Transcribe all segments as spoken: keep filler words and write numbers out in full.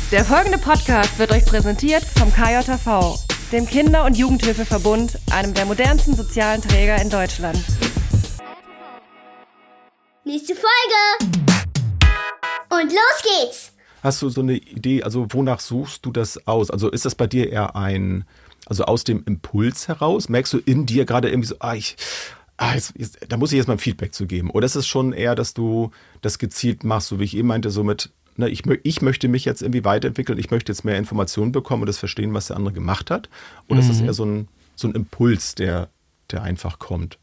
Der folgende Podcast wird euch präsentiert vom K J H V, dem Kinder- und Jugendhilfeverbund, einem der modernsten sozialen Träger in Deutschland. Nächste Folge! Und los geht's! Hast du so eine Idee, also wonach suchst du das aus? Also ist das bei dir eher ein, also aus dem Impuls heraus? Merkst du in dir gerade irgendwie so, ah, ich, ah, jetzt, jetzt, da muss ich jetzt mal ein Feedback zu geben? Oder ist es schon eher, dass du das gezielt machst, so wie ich eben meinte, so mit, ne, ich, ich möchte mich jetzt irgendwie weiterentwickeln, ich möchte jetzt mehr Informationen bekommen und das verstehen, was der andere gemacht hat? Oder mhm. ist das eher so ein, so ein Impuls, der, der einfach kommt?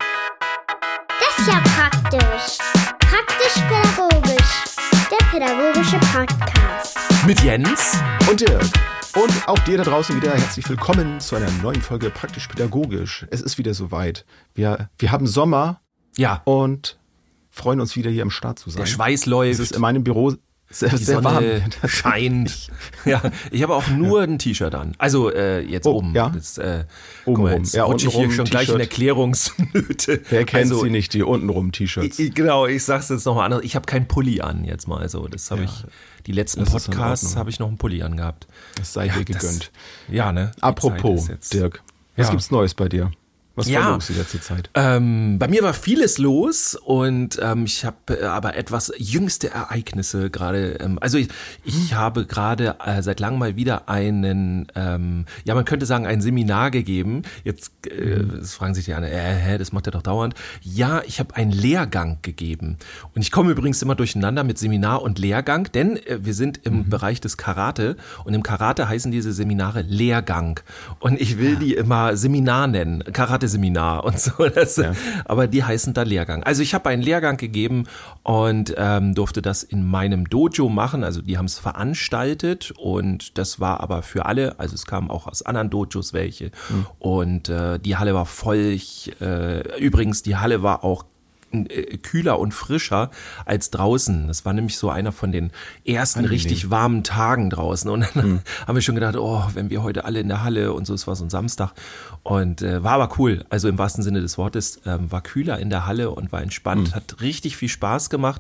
Das ist ja praktisch. Praktisch-pädagogisch. Der pädagogische Podcast. Mit Jens und Dirk. Und auch dir da draußen wieder herzlich willkommen zu einer neuen Folge Praktisch-pädagogisch. Es ist wieder soweit. Wir, wir haben Sommer ja. und freuen uns wieder hier am Start zu sein. Der Schweiß läuft. Es ist in meinem Büro sehr, die sehr Sonne warm. scheint. Ja, ich habe auch nur ja. ein T-Shirt an. Also äh, jetzt oh, oben. Ja. Das, äh, oben mal, rum. jetzt Ja, rutsche ich hier schon gleich in T-Shirt. Erklärungsnöte. Wer kennt also, sie nicht, die untenrum T-Shirts? Ich, genau, ich sag's jetzt nochmal anders. Ich habe keinen Pulli an jetzt mal. Also das habe ja. ich, die letzten Podcasts habe ich noch einen Pulli angehabt. Das sei ja, dir gegönnt. Das, ja, ne? Apropos, Dirk, was ja. gibt's Neues bei dir? Was ja, war los die letzte Zeit? Ähm, bei mir war vieles los und ähm, ich habe äh, aber etwas jüngste Ereignisse gerade. Ähm, also ich, ich habe gerade äh, seit langem mal wieder einen, ähm, ja man könnte sagen ein Seminar gegeben. Jetzt äh, das fragen sich die anderen, äh, hä, das macht er doch dauernd. Ja, ich habe einen Lehrgang gegeben und ich komme übrigens immer durcheinander mit Seminar und Lehrgang, denn äh, wir sind im mhm. Bereich des Karate und im Karate heißen diese Seminare Lehrgang und ich will ja. die immer Seminar nennen, Karate Seminar und so, das, ja. aber die heißen da Lehrgang. Also ich habe einen Lehrgang gegeben und ähm, durfte das in meinem Dojo machen, also die haben es veranstaltet und das war aber für alle, also es kamen auch aus anderen Dojos welche mhm. und äh, die Halle war voll, ich, äh, übrigens die Halle war auch kühler und frischer als draußen. Das war nämlich so einer von den ersten Angenehm. richtig warmen Tagen draußen. Und dann hm. haben wir schon gedacht, oh, wenn wir heute alle in der Halle und so, es war so ein Samstag. Und äh, war aber cool. Also im wahrsten Sinne des Wortes, ähm, war kühler in der Halle und war entspannt. Hm. Hat richtig viel Spaß gemacht.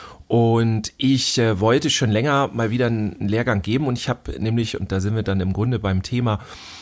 Und ich äh, wollte schon länger mal wieder einen Lehrgang geben. Und ich habe nämlich, und da sind wir dann im Grunde beim Thema,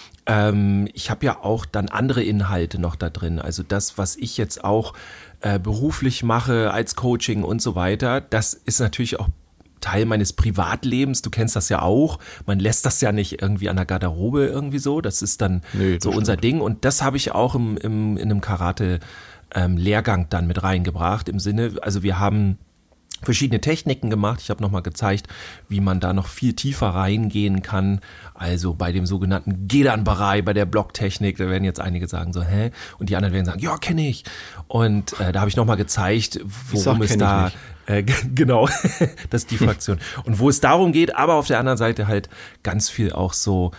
ähm, ich habe ja auch dann andere Inhalte noch da drin. Also das, was ich jetzt auch äh, beruflich mache als Coaching und so weiter, das ist natürlich auch Teil meines Privatlebens. Du kennst das ja auch. Man lässt das ja nicht irgendwie an der Garderobe irgendwie so. Das ist dann nee, das so unser stimmt. Ding. Und das habe ich auch im, im, in einem Karate-Lehrgang ähm, dann mit reingebracht. Im Sinne, also wir haben verschiedene Techniken gemacht. Ich habe nochmal gezeigt, wie man da noch viel tiefer reingehen kann. Also bei dem sogenannten Gedan-Barai, bei der Blocktechnik, da werden jetzt einige sagen so, hä? Und die anderen werden sagen, ja, kenne ich. Und äh, da habe ich nochmal gezeigt, worum es da, äh, genau, das ist die Fraktion. Und wo es darum geht, aber auf der anderen Seite halt ganz viel auch so,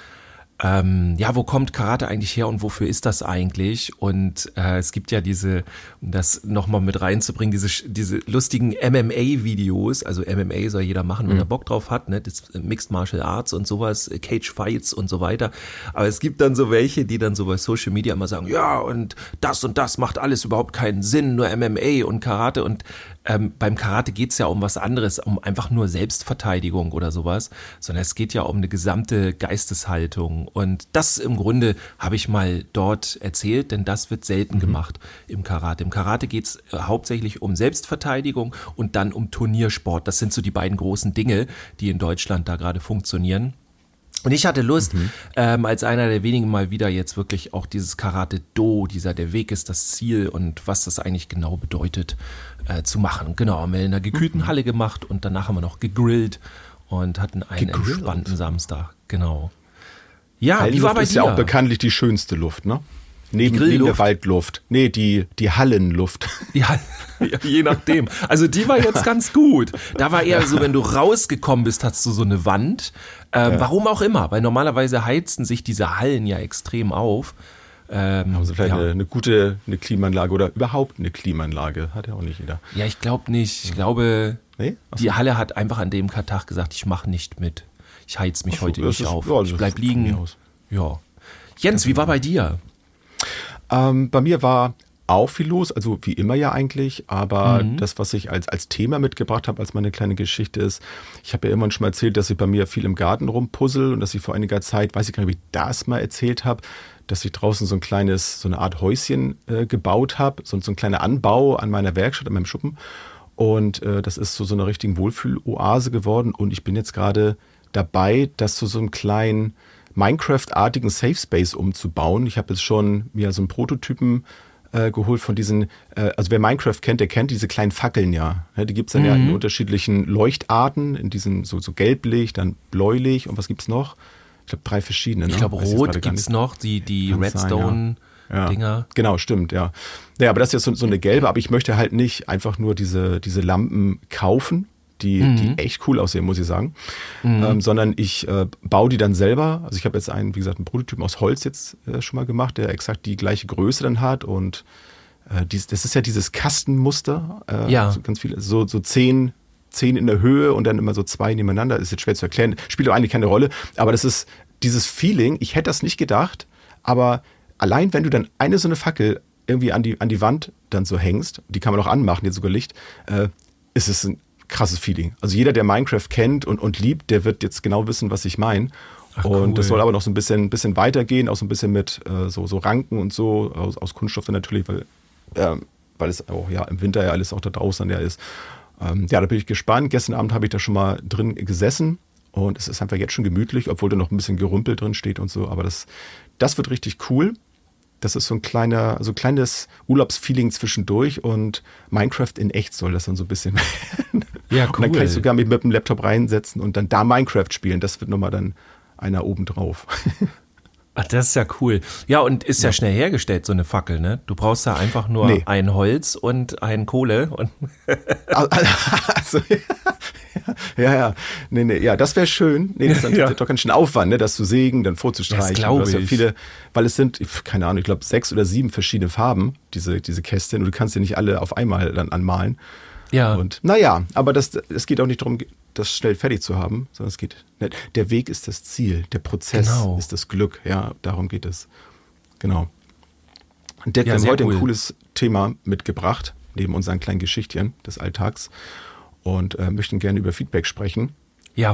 Ähm, ja, wo kommt Karate eigentlich her und wofür ist das eigentlich? Und äh, es gibt ja diese, um das nochmal mit reinzubringen, diese diese lustigen M M A-Videos, also M M A soll jeder machen, wenn mhm. er Bock drauf hat, ne? Das Mixed Martial Arts und sowas, Cage Fights und so weiter. Aber es gibt dann so welche, die dann so bei Social Media immer sagen, ja, und das und das macht alles überhaupt keinen Sinn, nur M M A und Karate. Und ähm, beim Karate geht's ja um was anderes, um einfach nur Selbstverteidigung oder sowas, sondern es geht ja um eine gesamte Geisteshaltung. Und das im Grunde habe ich mal dort erzählt, denn das wird selten mhm. gemacht im Karate. Im Karate geht es hauptsächlich um Selbstverteidigung und dann um Turniersport. Das sind so die beiden großen Dinge, die in Deutschland da gerade funktionieren. Und ich hatte Lust, mhm. ähm, als einer der wenigen mal wieder jetzt wirklich auch dieses Karate-Do, dieser der Weg ist das Ziel und was das eigentlich genau bedeutet, äh, zu machen. Und genau, haben wir in einer gekühlten mhm. Halle gemacht und danach haben wir noch gegrillt und hatten einen gegrillt. entspannten Samstag. Genau. Ja, wie war bei dir? Ist ja auch bekanntlich die schönste Luft, ne? Neben, neben der Waldluft. Nee, die, die Hallenluft. Ja, je nachdem. Also die war jetzt ganz gut. Da war eher so, wenn du rausgekommen bist, hast du so eine Wand. Ähm, ja. Warum auch immer, weil normalerweise heizen sich diese Hallen ja extrem auf. Ähm, also vielleicht ja. eine, eine gute eine Klimaanlage oder überhaupt eine Klimaanlage. Hat ja auch nicht jeder. Ja, ich glaube nicht. Ich glaube, nee? die Halle hat einfach an dem Tag gesagt, ich mache nicht mit. Ich heiz mich so, heute nicht ist, auf. Ja, ich bleib liegen. Ja. Jens, wie war bei dir? Ähm, bei mir war auch viel los, also wie immer ja eigentlich, aber Mhm. das, was ich als, als Thema mitgebracht habe, als meine kleine Geschichte ist, ich habe ja immer schon mal erzählt, dass ich bei mir viel im Garten rumpuzzle und dass ich vor einiger Zeit, weiß ich gar nicht, ob ich das mal erzählt habe, dass ich draußen so ein kleines, so eine Art Häuschen äh, gebaut habe, so, so ein kleiner Anbau an meiner Werkstatt, an meinem Schuppen. Und äh, das ist so, so eine richtige Wohlfühloase geworden. Und ich bin jetzt gerade dabei, das zu so einem kleinen Minecraft-artigen Safe Space umzubauen. Ich habe jetzt schon mir so einen Prototypen äh, geholt von diesen, äh, also wer Minecraft kennt, der kennt diese kleinen Fackeln ja. ja die gibt es dann Mhm. ja in unterschiedlichen Leuchtarten, in diesem so, so gelblich, dann bläulich und was gibt's noch? Ich glaube drei verschiedene. Ne? Ich glaube, Weiß jetzt rot gerade gar gibt's nicht. noch, die, die Kann sein, Redstone-Dinger. Ja, genau, stimmt, ja. Ja, aber das ist jetzt so, so eine gelbe, aber ich möchte halt nicht einfach nur diese, diese Lampen kaufen, die, Mhm. die echt cool aussehen, muss ich sagen, ähm, sondern ich äh, baue die dann selber. Also ich habe jetzt einen, wie gesagt, einen Prototypen aus Holz jetzt äh, schon mal gemacht, der exakt die gleiche Größe dann hat und äh, dies, das ist ja dieses Kastenmuster, äh, Ja. so ganz viele, so, so zehn zehn in der Höhe und dann immer so zwei nebeneinander. Ist jetzt schwer zu erklären, spielt auch eigentlich keine Rolle. Aber das ist dieses Feeling, ich hätte das nicht gedacht, aber allein wenn du dann eine so eine Fackel irgendwie an die, an die Wand dann so hängst, die kann man auch anmachen, jetzt sogar Licht, äh, ist es ein krasses Feeling. Also jeder, der Minecraft kennt und, und liebt, der wird jetzt genau wissen, was ich meine. Ach, Und cool. das soll aber noch so ein bisschen, bisschen weitergehen, auch so ein bisschen mit äh, so, so Ranken und so, aus, aus Kunststoff dann natürlich, weil, ähm, weil es auch ja im Winter ja alles auch da draußen ja ist. Ähm, ja, da bin ich gespannt. Gestern Abend habe ich da schon mal drin gesessen und es ist einfach jetzt schon gemütlich, obwohl da noch ein bisschen Gerümpel drin steht und so. Aber das, das wird richtig cool. Das ist so ein kleiner, so ein kleines Urlaubsfeeling zwischendurch und Minecraft in echt soll das dann so ein bisschen werden. Ja, Und dann kann cool. ich sogar mich mit dem Laptop reinsetzen und dann da Minecraft spielen. Das wird nochmal dann einer oben drauf. Ach, das ist ja cool. Ja, und ist ja, schnell hergestellt, so eine Fackel, ne? Du brauchst da einfach nur Nee. ein Holz und ein Kohle und Also, ja, ja, nee, nee, ja, das wäre schön. Nee, das ist dann Ja. doch ganz schön Aufwand, ne, das zu sägen, dann vorzustreichen. Das glaub Du hast ja ich. viele, weil es sind, ich- keine Ahnung, ich glaube sechs oder sieben verschiedene Farben, diese, diese Kästchen, und du kannst ja nicht alle auf einmal dann anmalen. ja. Und naja, aber das, es geht auch nicht darum, das schnell fertig zu haben, sondern es geht, ne, der Weg ist das Ziel, der Prozess Genau. ist das Glück, ja, darum geht es. Genau. Und Dirk, Ja, wir haben sehr heute cool. ein cooles Thema mitgebracht, neben unseren kleinen Geschichtchen des Alltags und äh, möchten gerne über Feedback sprechen. ja.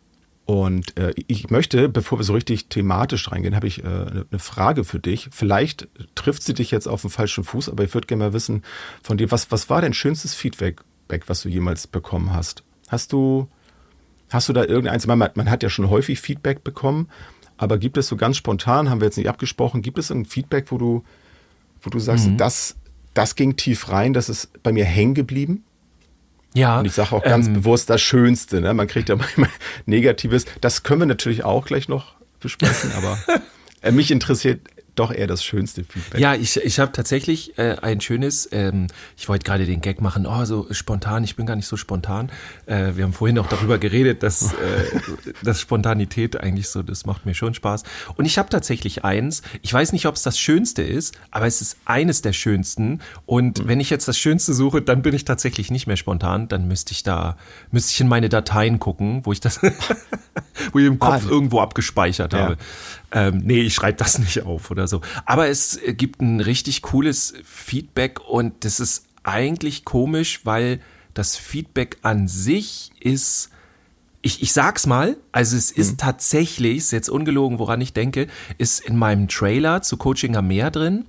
Und äh, ich möchte, bevor wir so richtig thematisch reingehen, habe ich äh, eine eine Frage für dich. Vielleicht trifft sie dich jetzt auf den falschen Fuß, aber ich würde gerne mal wissen von dir, was, was war dein schönstes Feedback, was du jemals bekommen hast? Hast du, hast du da irgendeins, man, man hat ja schon häufig Feedback bekommen, aber gibt es so ganz spontan, haben wir jetzt nicht abgesprochen, gibt es ein Feedback, wo du, wo du sagst, Mhm. das, das ging tief rein, das ist bei mir hängen geblieben? Ja. Und ich sage auch ganz ähm, bewusst das Schönste. Ne? Man kriegt ja manchmal Negatives. Das können wir natürlich auch gleich noch besprechen, aber äh, mich interessiert doch eher das schönste Feedback. Ja, ich, ich habe tatsächlich äh, ein schönes, ähm, ich wollte gerade den Gag machen, oh, so spontan, ich bin gar nicht so spontan. Äh, wir haben vorhin auch darüber geredet, dass, äh, dass Spontanität eigentlich so, das macht mir schon Spaß. Und ich habe tatsächlich eins, ich weiß nicht, ob es das Schönste ist, aber es ist eines der schönsten. Und wenn ich jetzt das Schönste suche, dann bin ich tatsächlich nicht mehr spontan, dann müsste ich da, müsste ich in meine Dateien gucken, wo ich das, wo ich im Kopf Ah, irgendwo abgespeichert ja. habe. Ähm, nee, ich schreibe das nicht auf oder so. Aber es äh, gibt ein richtig cooles Feedback und das ist eigentlich komisch, weil das Feedback an sich ist, ich, ich sag's mal, also es ist tatsächlich, ist jetzt ungelogen, woran ich denke, ist in meinem Trailer zu Coaching am Meer drin.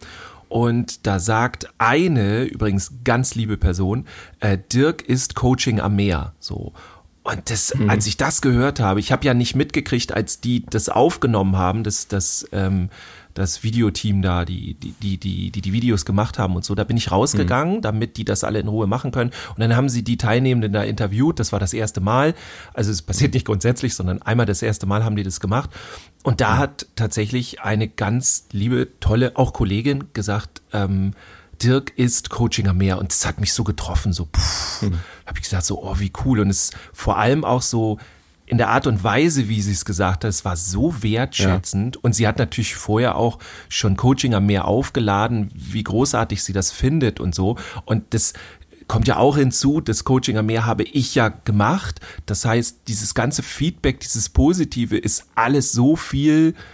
Und da sagt eine, übrigens ganz liebe Person, äh, Dirk ist Coaching am Meer. So. Und das, Mhm. als ich das gehört habe, ich habe ja nicht mitgekriegt, als die das aufgenommen haben, das, das, ähm, das Videoteam da, die, die, die, die, die die Videos gemacht haben und so, da bin ich rausgegangen, damit die das alle in Ruhe machen können. Und dann haben sie die Teilnehmenden da interviewt, das war das erste Mal. Also es passiert nicht grundsätzlich, sondern einmal das erste Mal haben die das gemacht. Und da hat tatsächlich eine ganz liebe, tolle, auch Kollegin gesagt, ähm, Dirk ist Coaching am Meer und das hat mich so getroffen, so pff, mhm. habe ich gesagt, so oh wie cool und es vor allem auch so in der Art und Weise, wie sie es gesagt hat, es war so wertschätzend ja. Und sie hat natürlich vorher auch schon Coaching am Meer aufgeladen, wie großartig sie das findet und so und das kommt ja auch hinzu, das Coaching am Meer habe ich ja gemacht, das heißt, dieses ganze Feedback, dieses Positive ist alles so viel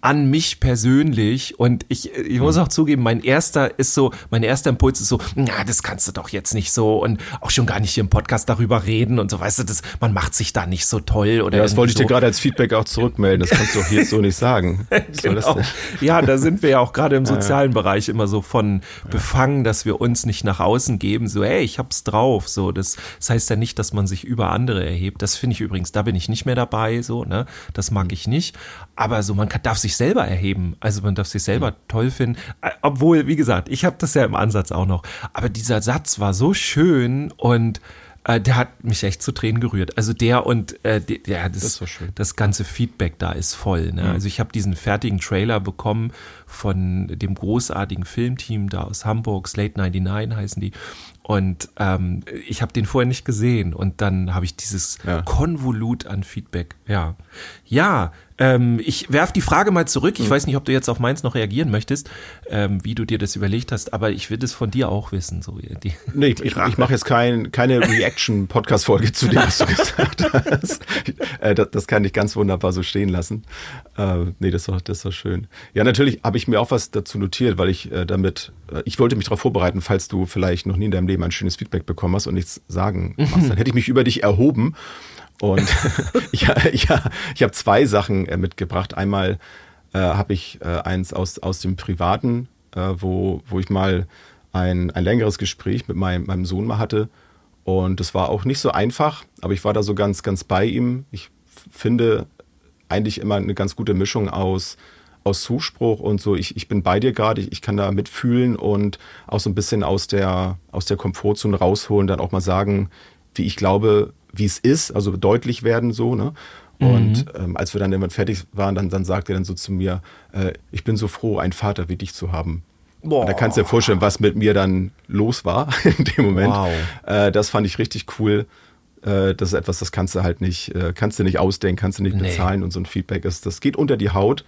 an mich persönlich und ich, ich muss auch zugeben, mein erster ist so, mein erster Impuls ist so, na, das kannst du doch jetzt nicht so und auch schon gar nicht hier im Podcast darüber reden und so, weißt du, das, man macht sich da nicht so toll oder ja, das wollte ich so. dir gerade als Feedback auch zurückmelden, das kannst du doch jetzt so nicht sagen. Genau. Ja, da sind wir ja auch gerade im sozialen Bereich immer so von befangen, dass wir uns nicht nach außen geben, so, hey, ich hab's drauf, so, das, das heißt ja nicht, dass man sich über andere erhebt, das finde ich übrigens, da bin ich nicht mehr dabei, so, ne, das mag ich nicht, aber so, man kann, darf sich selber erheben, also man darf sich selber toll finden, obwohl, wie gesagt, ich habe das ja im Ansatz auch noch, aber dieser Satz war so schön und äh, der hat mich echt zu Tränen gerührt, also der und äh, der, der das, das, war schön. Das ganze Feedback da ist voll, ne? Mhm. Also ich habe diesen fertigen Trailer bekommen von dem großartigen Filmteam da aus Hamburg, Slate neunundneunzig heißen die. Und ähm, ich habe den vorher nicht gesehen und dann habe ich dieses ja. Konvolut an Feedback. Ja, ja. Ähm, ich werf die Frage mal zurück. Ich mhm. weiß nicht, ob du jetzt auf meins noch reagieren möchtest, ähm, wie du dir das überlegt hast, aber ich will es von dir auch wissen. So die, nee, die ich, ich mache jetzt kein, keine Reaction-Podcast-Folge zu dem, was du gesagt hast. äh, das, das kann ich ganz wunderbar so stehen lassen. Äh, nee, das war, das war schön. Ja, natürlich habe ich mir auch was dazu notiert, weil ich äh, damit, äh, ich wollte mich darauf vorbereiten, falls du vielleicht noch nie in deinem Leben ein schönes Feedback bekommen hast und nichts sagen machst, dann hätte ich mich über dich erhoben. Und ja, ja, ich habe zwei Sachen äh, mitgebracht. Einmal äh, habe ich äh, eins aus aus dem Privaten, äh, wo wo ich mal ein ein längeres Gespräch mit meinem meinem Sohn mal hatte. Und das war auch nicht so einfach, aber ich war da so ganz ganz bei ihm. Ich f- finde eigentlich immer eine ganz gute Mischung aus aus Zuspruch und so. Ich ich bin bei dir gerade. Ich, ich kann da mitfühlen und auch so ein bisschen aus der aus der Komfortzone rausholen, dann auch mal sagen, wie ich glaube, wie es ist, also deutlich werden so, ne? Und mhm. ähm, als wir dann irgendwann fertig waren, dann, dann sagte er dann so zu mir, äh, ich bin so froh, einen Vater wie dich zu haben. Boah. Und da kannst du dir vorstellen, was mit mir dann los war in dem Moment. Wow. Äh, das fand ich richtig cool. Äh, das ist etwas, das kannst du halt nicht, äh, kannst du nicht ausdenken, kannst du nicht nee. bezahlen und so ein Feedback ist, das geht unter die Haut.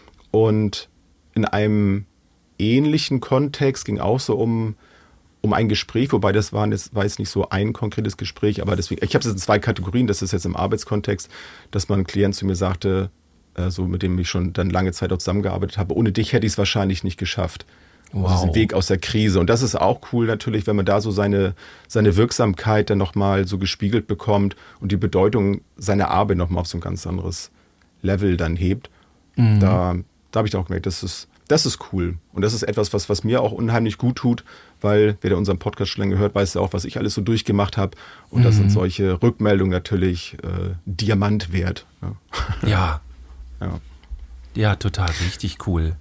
Und in einem ähnlichen Kontext ging auch so um um ein Gespräch, wobei das war jetzt, war jetzt nicht so ein konkretes Gespräch, aber deswegen, ich habe es in zwei Kategorien, das ist jetzt im Arbeitskontext, dass mal ein Klient zu mir sagte, äh, so mit dem ich schon dann lange Zeit auch zusammengearbeitet habe, ohne dich hätte ich es wahrscheinlich nicht geschafft. Wow. Also diesen Weg aus der Krise. Und das ist auch cool natürlich, wenn man da so seine, seine Wirksamkeit dann nochmal so gespiegelt bekommt und die Bedeutung seiner Arbeit nochmal auf so ein ganz anderes Level dann hebt. Mhm. Da, da habe ich auch gemerkt, das ist Das ist cool. Und das ist etwas, was, was mir auch unheimlich gut tut, weil wer unseren Podcast schon länger hört, weiß ja auch, was ich alles so durchgemacht habe. Und mhm. das sind solche Rückmeldungen natürlich äh, Diamant wert. Ja. Ja. ja. Ja, total. Richtig cool.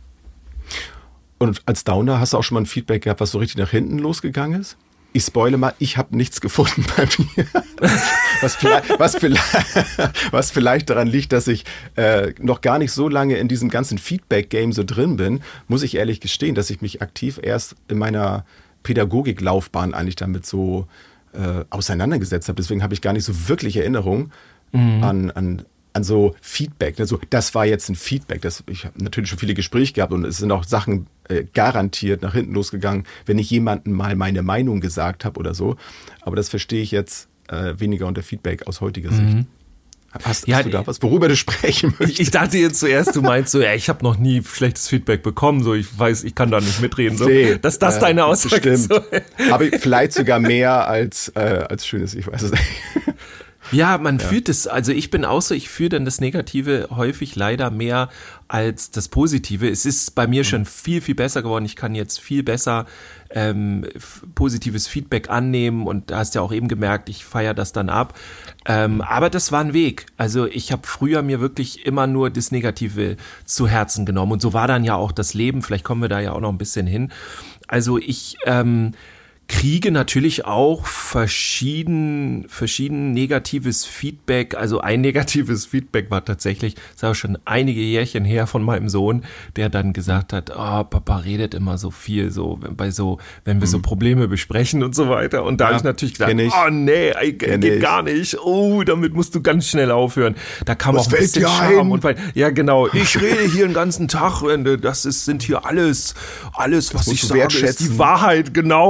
Und als Downer hast du auch schon mal ein Feedback gehabt, was so richtig nach hinten losgegangen ist? Ich spoile mal, ich habe nichts gefunden bei mir. Was vielleicht, was vielleicht, was vielleicht daran liegt, dass ich äh, noch gar nicht so lange in diesem ganzen Feedback-Game so drin bin, muss ich ehrlich gestehen, dass ich mich aktiv erst in meiner Pädagogiklaufbahn eigentlich damit so äh, auseinandergesetzt habe. Deswegen habe ich gar nicht so wirklich Erinnerung mhm. an, an, an so Feedback. Also, das war jetzt ein Feedback. Das, ich habe natürlich schon viele Gespräche gehabt und es sind auch Sachen äh, garantiert nach hinten losgegangen, wenn ich jemandem mal meine Meinung gesagt habe oder so. Aber das verstehe ich jetzt äh, weniger unter Feedback aus heutiger Sicht. Mhm. Hast, ja, hast du da was, worüber du sprechen möchtest? Ich dachte jetzt zuerst, du meinst so, ja, ich habe noch nie schlechtes Feedback bekommen, so ich weiß, ich kann da nicht mitreden. So. Nee, dass das äh, deine Aussage ist. So. Aber vielleicht sogar mehr als, äh, als Schönes, ich weiß es nicht. Ja, man ja. fühlt es, also ich bin auch so, ich fühle dann das Negative häufig leider mehr als das Positive. Es ist bei mir schon viel, viel besser geworden. Ich kann jetzt viel besser ähm, f- positives Feedback annehmen und da hast ja auch eben gemerkt, ich feiere das dann ab. Ähm, aber das war ein Weg. Also ich habe früher mir wirklich immer nur das Negative zu Herzen genommen und so war dann ja auch das Leben. Vielleicht kommen wir da ja auch noch ein bisschen hin. Also ich ähm, kriege natürlich auch verschieden, verschieden negatives Feedback. Also ein negatives Feedback war tatsächlich, das ist auch schon einige Jährchen her von meinem Sohn, der dann gesagt hat, oh, Papa redet immer so viel, so bei so, wenn wir mhm. so Probleme besprechen und so weiter. Und da ja, habe ich natürlich gesagt, ich. oh nee, geht ich. gar nicht. Oh, damit musst du ganz schnell aufhören. Da kam Was auch ein bisschen Charme und weil, ja genau, ich rede hier den ganzen Tag, das ist, sind hier alles, alles, was ich sage, ist die Wahrheit, genau. Ich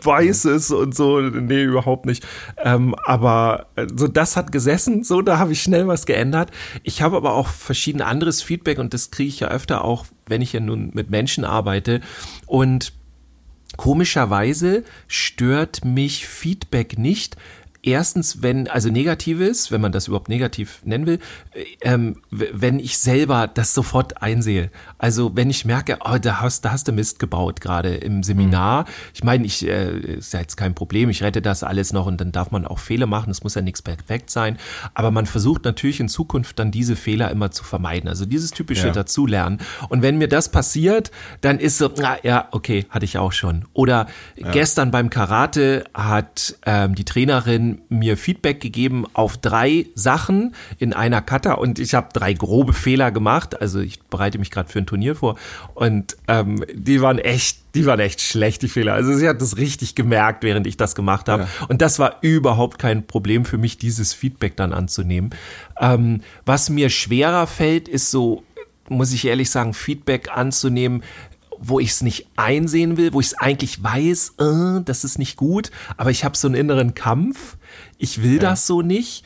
weiß es und so. Nee, überhaupt nicht. Ähm, aber so das hat gesessen, so da habe ich schnell was geändert. Ich habe aber auch verschieden anderes Feedback und das kriege ich ja öfter auch, wenn ich ja nun mit Menschen arbeite. Und komischerweise stört mich Feedback nicht. Erstens, wenn, also Negatives, wenn man das überhaupt negativ nennen will, ähm, wenn ich selber das sofort einsehe. Also wenn ich merke, oh, da hast, da hast du Mist gebaut gerade im Seminar. Mhm. Ich meine, ich äh, ist ja jetzt kein Problem, ich rette das alles noch und dann darf man auch Fehler machen, es muss ja nichts perfekt sein. Aber man versucht natürlich in Zukunft dann diese Fehler immer zu vermeiden. Also dieses typische ja. Dazulernen. Und wenn mir das passiert, dann ist so, na, ja, okay, hatte ich auch schon. Oder ja. gestern beim Karate hat ähm, die Trainerin mir Feedback gegeben auf drei Sachen in einer Kata und ich habe drei grobe Fehler gemacht. Also ich bereite mich gerade für ein Turnier vor und ähm, die waren echt, die waren echt schlecht, die Fehler. Also sie hat das richtig gemerkt, während ich das gemacht habe. Ja. Und das war überhaupt kein Problem für mich, dieses Feedback dann anzunehmen. Ähm, was mir schwerer fällt, ist so, muss ich ehrlich sagen, Feedback anzunehmen, wo ich es nicht einsehen will, wo ich es eigentlich weiß, äh, das ist nicht gut, aber ich habe so einen inneren Kampf, ich will ja. das so nicht.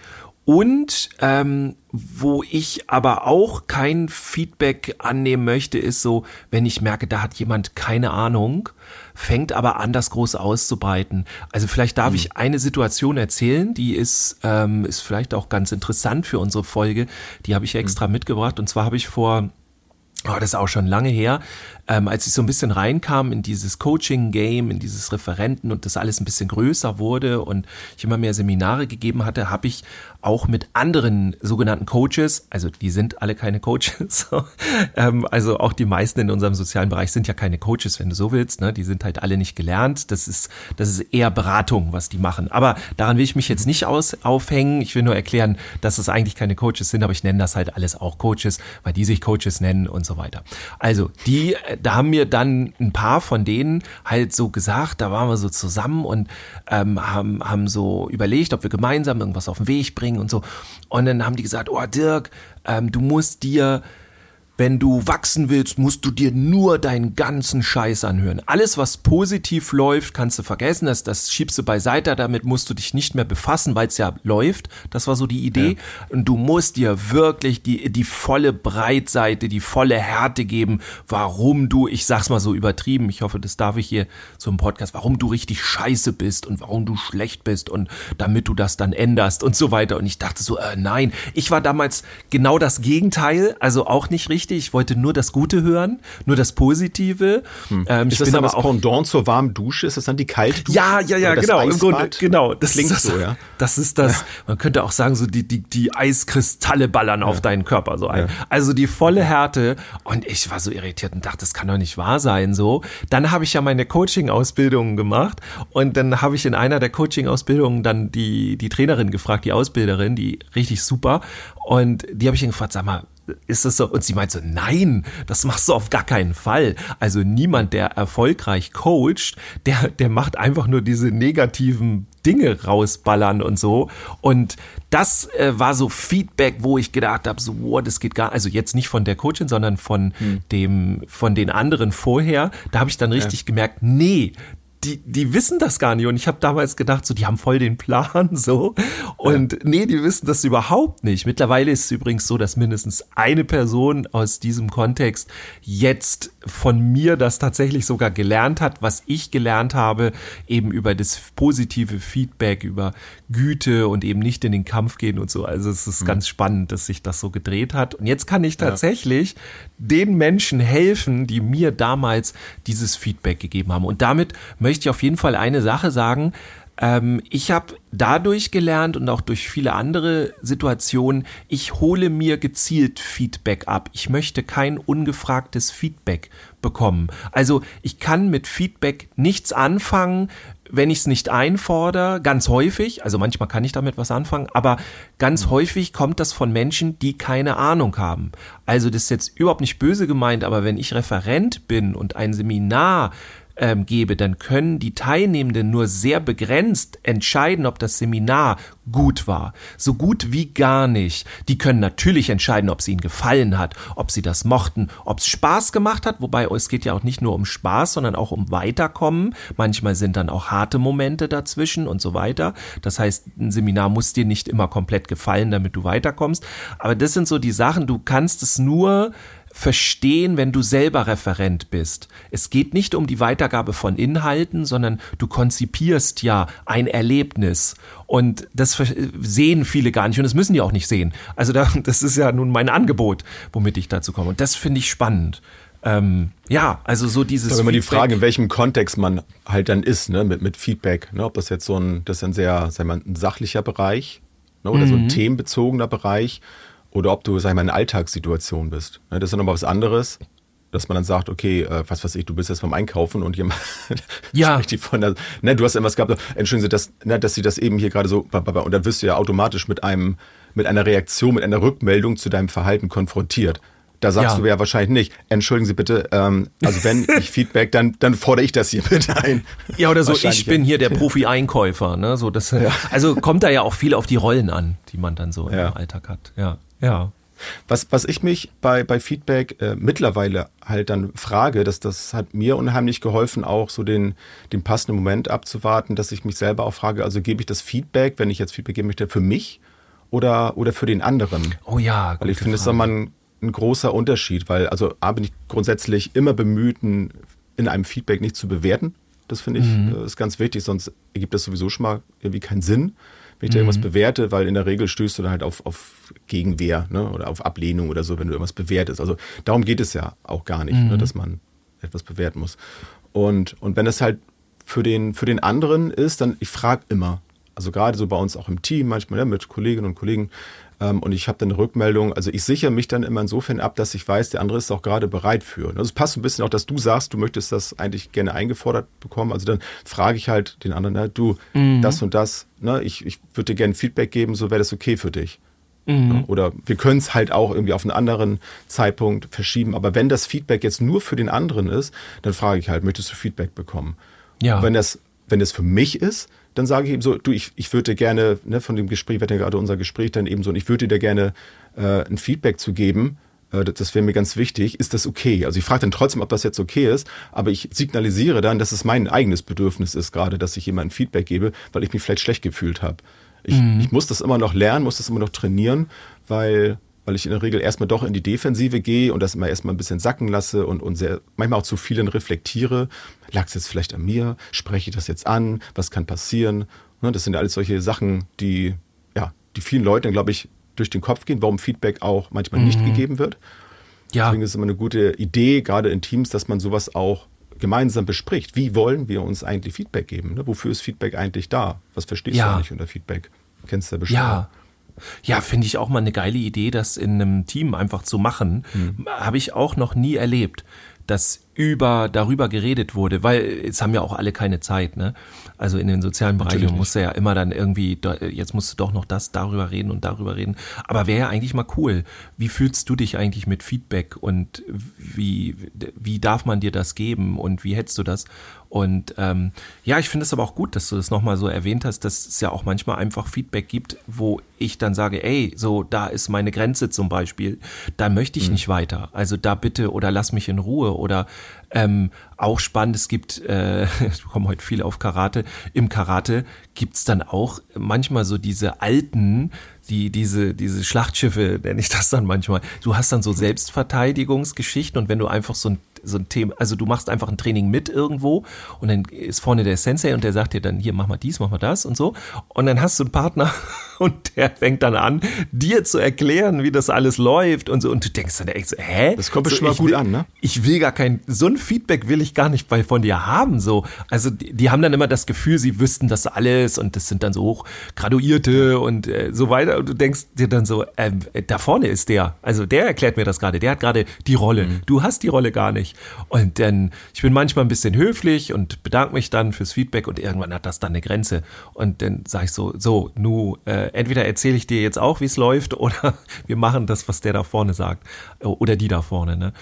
Und ähm, wo ich aber auch kein Feedback annehmen möchte, ist so, wenn ich merke, da hat jemand keine Ahnung, fängt aber an, das groß auszubreiten. Also vielleicht darf mhm. ich eine Situation erzählen, die ist, ähm, ist vielleicht auch ganz interessant für unsere Folge, die habe ich extra mhm. mitgebracht. Und zwar habe ich vor, oh, das ist auch schon lange her, ähm, als ich so ein bisschen reinkam in dieses Coaching-Game, in dieses Referenten und das alles ein bisschen größer wurde und ich immer mehr Seminare gegeben hatte, habe ich auch mit anderen sogenannten Coaches, also die sind alle keine Coaches, ähm, also auch die meisten in unserem sozialen Bereich sind ja keine Coaches, wenn du so willst, ne? Die sind halt alle nicht gelernt, das ist, das ist eher Beratung, was die machen, aber daran will ich mich jetzt nicht aus, aufhängen, ich will nur erklären, dass es eigentlich keine Coaches sind, aber ich nenne das halt alles auch Coaches, weil die sich Coaches nennen und so weiter. Also die, da haben mir dann ein paar von denen halt so gesagt, da waren wir so zusammen und ähm, haben, haben so überlegt, ob wir gemeinsam irgendwas auf den Weg bringen und so. Und dann haben die gesagt, oh Dirk, ähm, du musst dir, wenn du wachsen willst, musst du dir nur deinen ganzen Scheiß anhören. Alles, was positiv läuft, kannst du vergessen. Das, das schiebst du beiseite, damit musst du dich nicht mehr befassen, weil es ja läuft. Das war so die Idee. Ja. Und du musst dir wirklich die, die volle Breitseite, die volle Härte geben, warum du, ich sag's mal so übertrieben, ich hoffe, das darf ich hier so im Podcast, warum du richtig scheiße bist und warum du schlecht bist und damit du das dann änderst und so weiter. Und ich dachte so, äh, nein. Ich war damals genau das Gegenteil, also auch nicht richtig. Ich wollte nur das Gute hören, nur das Positive. Hm. Ähm, ist ich das bin dann aber das auch Pendant zur warmen Dusche? Ist das dann die kalte Dusche? Ja, ja, ja, genau. Im Grunde, genau. Das klingt ist das, so, ja. Das ist das. Ja. Man könnte auch sagen, so die die die Eiskristalle ballern ja. auf deinen Körper so ein. Ja. Also die volle Härte. Und ich war so irritiert und dachte, das kann doch nicht wahr sein. So. Dann habe ich ja meine Coaching-Ausbildungen gemacht und dann habe ich in einer der Coaching-Ausbildungen dann die die Trainerin gefragt, die Ausbilderin, die richtig super. Und die habe ich dann gefragt, sag mal, ist das so? Und sie meint so, nein, das machst du auf gar keinen Fall. Also niemand, der erfolgreich coacht, der, der macht einfach nur diese negativen Dinge rausballern und so. Und das äh, war so Feedback, wo ich gedacht habe, so, wow, das geht gar, also jetzt nicht von der Coachin, sondern von hm. dem, von den anderen vorher. Da habe ich dann richtig ja. gemerkt, nee, Die, die wissen das gar nicht und ich habe damals gedacht, so die haben voll den Plan so und ja. nee, die wissen das überhaupt nicht. Mittlerweile ist es übrigens so, dass mindestens eine Person aus diesem Kontext jetzt von mir das tatsächlich sogar gelernt hat, was ich gelernt habe, eben über das positive Feedback, über Güte und eben nicht in den Kampf gehen und so. Also es ist mhm. ganz spannend, dass sich das so gedreht hat und jetzt kann ich tatsächlich ja. den Menschen helfen, die mir damals dieses Feedback gegeben haben und damit möchte ich auf jeden Fall eine Sache sagen. Ähm, ich habe dadurch gelernt und auch durch viele andere Situationen, ich hole mir gezielt Feedback ab. Ich möchte kein ungefragtes Feedback bekommen. Also ich kann mit Feedback nichts anfangen, wenn ich es nicht einfordere, ganz häufig, also manchmal kann ich damit was anfangen, aber ganz häufig kommt das von Menschen, die keine Ahnung haben. Also das ist jetzt überhaupt nicht böse gemeint, aber wenn ich Referent bin und ein Seminar ähm, gebe, dann können die Teilnehmenden nur sehr begrenzt entscheiden, ob das Seminar gut war. So gut wie gar nicht. Die können natürlich entscheiden, ob es ihnen gefallen hat, ob sie das mochten, ob es Spaß gemacht hat, wobei es geht ja auch nicht nur um Spaß, sondern auch um Weiterkommen. Manchmal sind dann auch harte Momente dazwischen und so weiter. Das heißt, ein Seminar muss dir nicht immer komplett gefallen, damit du weiterkommst. Aber das sind so die Sachen, du kannst es nur verstehen, wenn du selber Referent bist. Es geht nicht um die Weitergabe von Inhalten, sondern du konzipierst ja ein Erlebnis und das sehen viele gar nicht und das müssen die auch nicht sehen. Also da, das ist ja nun mein Angebot, womit ich dazu komme und das finde ich spannend. Ähm, ja, also so dieses Das ist immer die Frage, in welchem Kontext man halt dann ist, ne, mit, mit Feedback, ne, ob das jetzt so ein, das ist ein sehr, sagen wir mal, ein sachlicher Bereich, ne, oder mhm. so ein themenbezogener Bereich. Oder ob du, sag ich mal, in einer Alltagssituation bist. Das ist dann nochmal was anderes, dass man dann sagt, okay, was weiß ich, du bist jetzt beim Einkaufen und jemand ja. spricht die von der, ne, du hast irgendwas gehabt, entschuldigen Sie, dass, ne, dass sie das eben hier gerade so, und dann wirst du ja automatisch mit einem, mit einer Reaktion, mit einer Rückmeldung zu deinem Verhalten konfrontiert. Da sagst ja. du ja wahrscheinlich nicht, entschuldigen Sie bitte, ähm, also wenn ich Feedback, dann, dann fordere ich das hier bitte ein. Ja, oder so, ich bin hier der Profi-Einkäufer, ne, so das, ja. Also kommt da ja auch viel auf die Rollen an, die man dann so ja. im Alltag hat, ja. Ja. Was, was ich mich bei, bei Feedback äh, mittlerweile halt dann frage, dass das hat mir unheimlich geholfen, auch so den, den passenden Moment abzuwarten, dass ich mich selber auch frage, also gebe ich das Feedback, wenn ich jetzt Feedback geben möchte, für mich oder, oder für den anderen? Oh ja. Weil ich finde, es ist immer ein, ein großer Unterschied, weil also A, bin ich grundsätzlich immer bemüht, in einem Feedback nicht zu bewerten. Das finde ich mhm. ist ganz wichtig, sonst ergibt das sowieso schon mal irgendwie keinen Sinn, wenn ich da irgendwas bewerte, weil in der Regel stößt du dann halt auf, auf Gegenwehr, ne, oder auf Ablehnung oder so, wenn du irgendwas bewertest. Also darum geht es ja auch gar nicht, mhm. ne, dass man etwas bewerten muss. Und, und wenn es halt für den, für den anderen ist, dann, ich frage immer, also gerade so bei uns auch im Team, manchmal ja, mit Kolleginnen und Kollegen, ähm, und ich habe dann eine Rückmeldung, also ich sichere mich dann immer insofern ab, dass ich weiß, der andere ist auch gerade bereit für. Also es passt ein bisschen auch, dass du sagst, du möchtest das eigentlich gerne eingefordert bekommen, also dann frage ich halt den anderen, na, du, mhm. das und das, ne, ich, ich würde dir gerne Feedback geben, so wäre das okay für dich. Mhm. Ja, oder wir können es halt auch irgendwie auf einen anderen Zeitpunkt verschieben, aber wenn das Feedback jetzt nur für den anderen ist, dann frage ich halt, möchtest du Feedback bekommen? Ja. Und wenn das, wenn das für mich ist, dann sage ich ihm so, du, ich, ich würde dir gerne, ne, von dem Gespräch, wir hatten ja gerade unser Gespräch dann eben so, und ich würde dir gerne äh, ein Feedback zu geben, äh, das, das wäre mir ganz wichtig, ist das okay? Also ich frage dann trotzdem, ob das jetzt okay ist, aber ich signalisiere dann, dass es mein eigenes Bedürfnis ist gerade, dass ich jemandem Feedback gebe, weil ich mich vielleicht schlecht gefühlt habe. Ich, mhm. ich muss das immer noch lernen, muss das immer noch trainieren, weil, weil ich in der Regel erstmal doch in die Defensive gehe und das immer erstmal ein bisschen sacken lasse und, und sehr, manchmal auch zu viel dann reflektiere. Lag es jetzt vielleicht an mir? Spreche ich das jetzt an? Was kann passieren? Das sind ja alles solche Sachen, die, ja, die vielen Leuten, glaube ich, durch den Kopf gehen, warum Feedback auch manchmal mhm. nicht gegeben wird. Ja. Deswegen ist es immer eine gute Idee, gerade in Teams, dass man sowas auch gemeinsam bespricht. Wie wollen wir uns eigentlich Feedback geben? Ne? Wofür ist Feedback eigentlich da? Was verstehst ja. du eigentlich unter Feedback? Kennst du ja bestimmt. Ja. Ja, finde ich auch mal eine geile Idee, das in einem Team einfach zu machen. Hm. Habe ich auch noch nie erlebt, dass über darüber geredet wurde, weil jetzt haben ja auch alle keine Zeit, ne? Also in den sozialen Bereichen musst du ja immer dann irgendwie, jetzt musst du doch noch das darüber reden und darüber reden. Aber wäre ja eigentlich mal cool. Wie fühlst du dich eigentlich mit Feedback und wie wie darf man dir das geben und wie hättest du das? Und ähm, ja, ich finde es aber auch gut, dass du das nochmal so erwähnt hast, dass es ja auch manchmal einfach Feedback gibt, wo ich dann sage, ey, so da ist meine Grenze zum Beispiel, da möchte ich mhm. nicht weiter. Also da bitte oder lass mich in Ruhe oder Ähm, auch spannend, es gibt, äh, wir kommen heute viel auf Karate, im Karate gibt's dann auch manchmal so diese alten, die diese diese Schlachtschiffe, nenne ich das dann manchmal, du hast dann so Selbstverteidigungsgeschichten und wenn du einfach so ein so ein Thema, also du machst einfach ein Training mit irgendwo und dann ist vorne der Sensei und der sagt dir dann, hier, mach mal dies, mach mal das und so und dann hast du einen Partner und der fängt dann an, dir zu erklären, wie das alles läuft und so und du denkst dann echt so, hä? Das kommt so, schon mal gut will, an, ne? Ich will gar kein, so ein Feedback will ich gar nicht bei, von dir haben, so. Also die, die haben dann immer das Gefühl, sie wüssten das alles und das sind dann so Hochgraduierte und äh, so weiter und du denkst dir dann so, ähm, da vorne ist der, also der erklärt mir das gerade, der hat gerade die Rolle, mhm. du hast die Rolle gar nicht. Und dann, ich bin manchmal ein bisschen höflich und bedanke mich dann fürs Feedback und irgendwann hat das dann eine Grenze. Und dann sage ich so, so, nu, äh, entweder erzähle ich dir jetzt auch, wie es läuft oder wir machen das, was der da vorne sagt oder die da vorne, ne?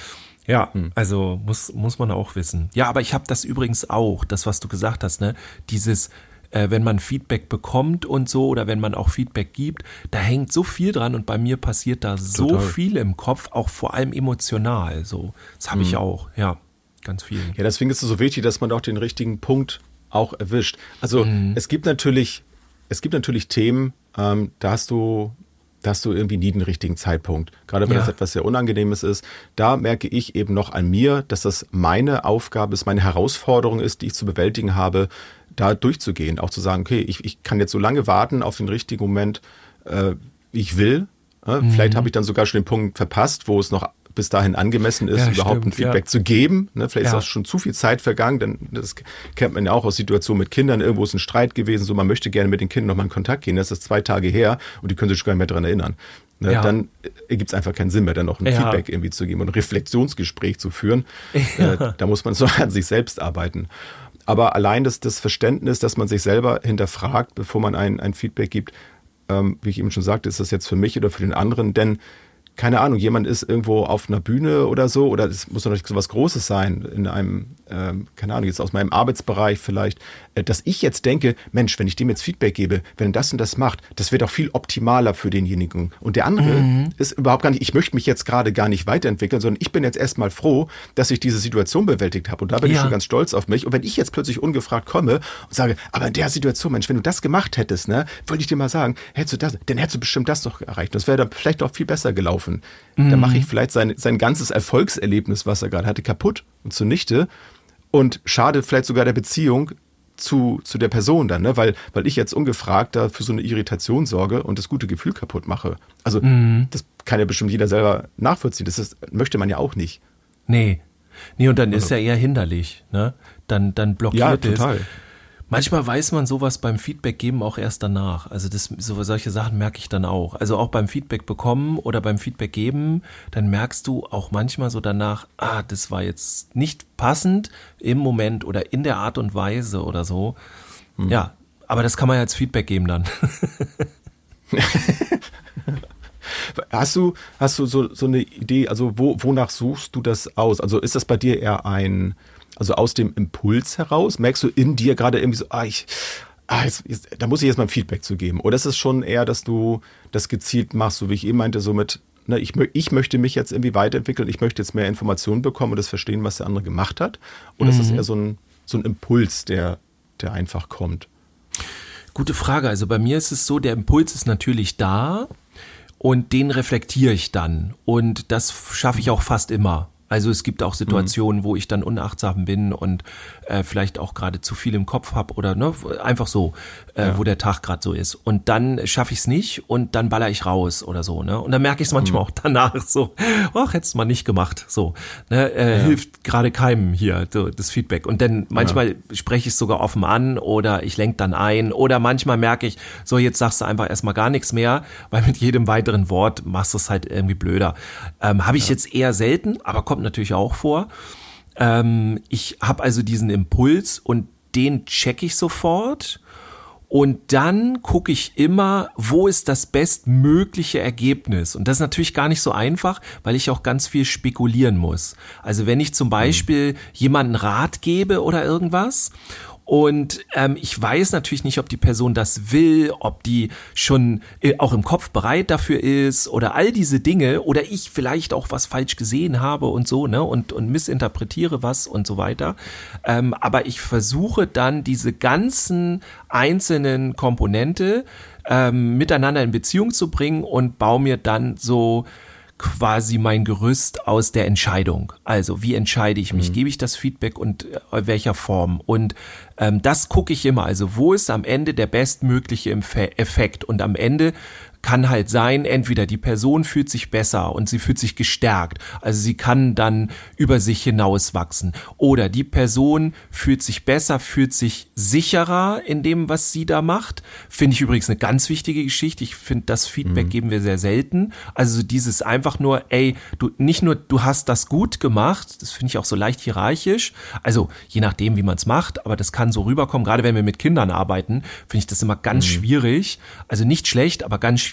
Ja, also muss muss man auch wissen. Ja, aber ich habe das übrigens auch, das, was du gesagt hast, ne, dieses, äh, wenn man Feedback bekommt und so oder wenn man auch Feedback gibt, da hängt so viel dran und bei mir passiert da so Total. viel im Kopf, auch vor allem emotional. So, das habe ich auch, ja, ganz viel. Ja, deswegen ist es so wichtig, dass man auch den richtigen Punkt auch erwischt. Also mhm. es gibt natürlich, es gibt natürlich Themen, ähm, da hast du da hast du irgendwie nie den richtigen Zeitpunkt. Gerade wenn Ja. das etwas sehr Unangenehmes ist. Da merke ich eben noch an mir, dass das meine Aufgabe ist, meine Herausforderung ist, die ich zu bewältigen habe, da durchzugehen. Auch zu sagen, okay, ich, ich kann jetzt so lange warten auf den richtigen Moment, äh, wie ich will. Äh, Mhm. Vielleicht habe ich dann sogar schon den Punkt verpasst, wo es noch bis dahin angemessen ist, Ja, überhaupt stimmt, ein Feedback ja. zu geben. Ne? Vielleicht Ja. ist auch schon zu viel Zeit vergangen, denn das kennt man ja auch aus Situationen mit Kindern. Irgendwo ist ein Streit gewesen, so man möchte gerne mit den Kindern nochmal in Kontakt gehen. Das ist zwei Tage her und die können sich gar nicht mehr daran erinnern. Ne? Ja. Dann ergibt es einfach keinen Sinn mehr, dann noch ein Ja. Feedback irgendwie zu geben und ein Reflexionsgespräch zu führen. Ja. Äh, da muss man so an sich selbst arbeiten. Aber allein das, das Verständnis, dass man sich selber hinterfragt, bevor man ein, ein Feedback gibt, ähm, wie ich eben schon sagte, ist das jetzt für mich oder für den anderen, denn keine Ahnung, jemand ist irgendwo auf einer Bühne oder so, oder es muss natürlich so was Großes sein, in einem, ähm, keine Ahnung, jetzt aus meinem Arbeitsbereich vielleicht, äh, dass ich jetzt denke, Mensch, wenn ich dem jetzt Feedback gebe, wenn er das und das macht, das wird auch viel optimaler für denjenigen. Und der andere Mhm. ist überhaupt gar nicht, ich möchte mich jetzt gerade gar nicht weiterentwickeln, sondern ich bin jetzt erstmal froh, dass ich diese Situation bewältigt habe. Und da bin ich Ja. schon ganz stolz auf mich. Und wenn ich jetzt plötzlich ungefragt komme und sage, aber in der Situation, Mensch, wenn du das gemacht hättest, ne, würde ich dir mal sagen, hättest du das, dann hättest du bestimmt das doch erreicht. Das wäre dann vielleicht auch viel besser gelaufen. Dann mache ich vielleicht sein, sein ganzes Erfolgserlebnis, was er gerade hatte, kaputt und zunichte und schade vielleicht sogar der Beziehung zu, zu der Person dann, ne? weil, weil ich jetzt ungefragt da für so eine Irritation sorge und das gute Gefühl kaputt mache. Also das kann ja bestimmt jeder selber nachvollziehen. Das ist, möchte man ja auch nicht. Nee. Nee, und dann ist ja eher hinderlich, ne? Dann, dann blockiert Ja, es. total. Manchmal weiß man sowas beim Feedback geben auch erst danach. Also das, so, solche Sachen merke ich dann auch. Also auch beim Feedback bekommen oder beim Feedback geben, dann merkst du auch manchmal so danach, ah, das war jetzt nicht passend im Moment oder in der Art und Weise oder so. Hm. Ja, aber das kann man ja als Feedback geben dann. Hast du, hast du so, so eine Idee, also wo, wonach suchst du das aus? Also ist das bei dir eher ein, also aus dem Impuls heraus? Merkst du in dir gerade irgendwie so, ah, ich, ah, jetzt, jetzt, da muss ich jetzt mal ein Feedback zu geben? Oder ist es schon eher, dass du das gezielt machst, so wie ich eben meinte, so mit, ne, ich, ich möchte mich jetzt irgendwie weiterentwickeln, ich möchte jetzt mehr Informationen bekommen und das verstehen, was der andere gemacht hat? Oder Mhm. ist es eher so ein, so ein Impuls, der, der einfach kommt? Gute Frage. Also bei mir ist es so, der Impuls ist natürlich da und den reflektiere ich dann. Und das schaffe ich auch fast immer. Also es gibt auch Situationen, mhm. wo ich dann unachtsam bin und äh, vielleicht auch gerade zu viel im Kopf habe oder ne, einfach so, äh, ja. wo der Tag gerade so ist. Und dann schaffe ich es nicht und dann baller ich raus oder so. Ne? Und dann merke ich es manchmal mhm. auch danach so, ach, hättest du mal nicht gemacht. So, ne? äh, ja. Hilft gerade keinem hier so, das Feedback. Und dann manchmal ja. spreche ich es sogar offen an oder ich lenke dann ein oder manchmal merke ich, so jetzt sagst du einfach erstmal gar nichts mehr, weil mit jedem weiteren Wort machst du es halt irgendwie blöder. Ähm, habe ich ja. jetzt eher selten, aber kommt natürlich auch vor. Ähm, ich habe also diesen Impuls und den check ich sofort und dann gucke ich immer, wo ist das bestmögliche Ergebnis. Und das ist natürlich gar nicht so einfach, weil ich auch ganz viel spekulieren muss. Also wenn ich zum Beispiel mhm. jemanden Rat gebe oder irgendwas und ähm, ich weiß natürlich nicht, ob die Person das will, ob die schon äh, auch im Kopf bereit dafür ist oder all diese Dinge oder ich vielleicht auch was falsch gesehen habe und so, ne, und, und missinterpretiere was und so weiter. Ähm, aber ich versuche dann diese ganzen einzelnen Komponente ähm, miteinander in Beziehung zu bringen und baue mir dann so quasi mein Gerüst aus der Entscheidung. Also wie entscheide ich mich? Mhm. Gebe ich das Feedback und in welcher Form? Und ähm, das gucke ich immer. Also wo ist am Ende der bestmögliche Effekt? Und am Ende kann halt sein, entweder die Person fühlt sich besser und sie fühlt sich gestärkt, also sie kann dann über sich hinauswachsen. Oder die Person fühlt sich besser, fühlt sich sicherer in dem, was sie da macht. Finde ich übrigens eine ganz wichtige Geschichte. Ich finde, das Feedback mhm. geben wir sehr selten. Also dieses einfach nur, ey, du nicht nur, du hast das gut gemacht, das finde ich auch so leicht hierarchisch. Also je nachdem, wie man es macht, aber das kann so rüberkommen. Gerade wenn wir mit Kindern arbeiten, finde ich das immer ganz mhm. schwierig. Also nicht schlecht, aber ganz schwierig.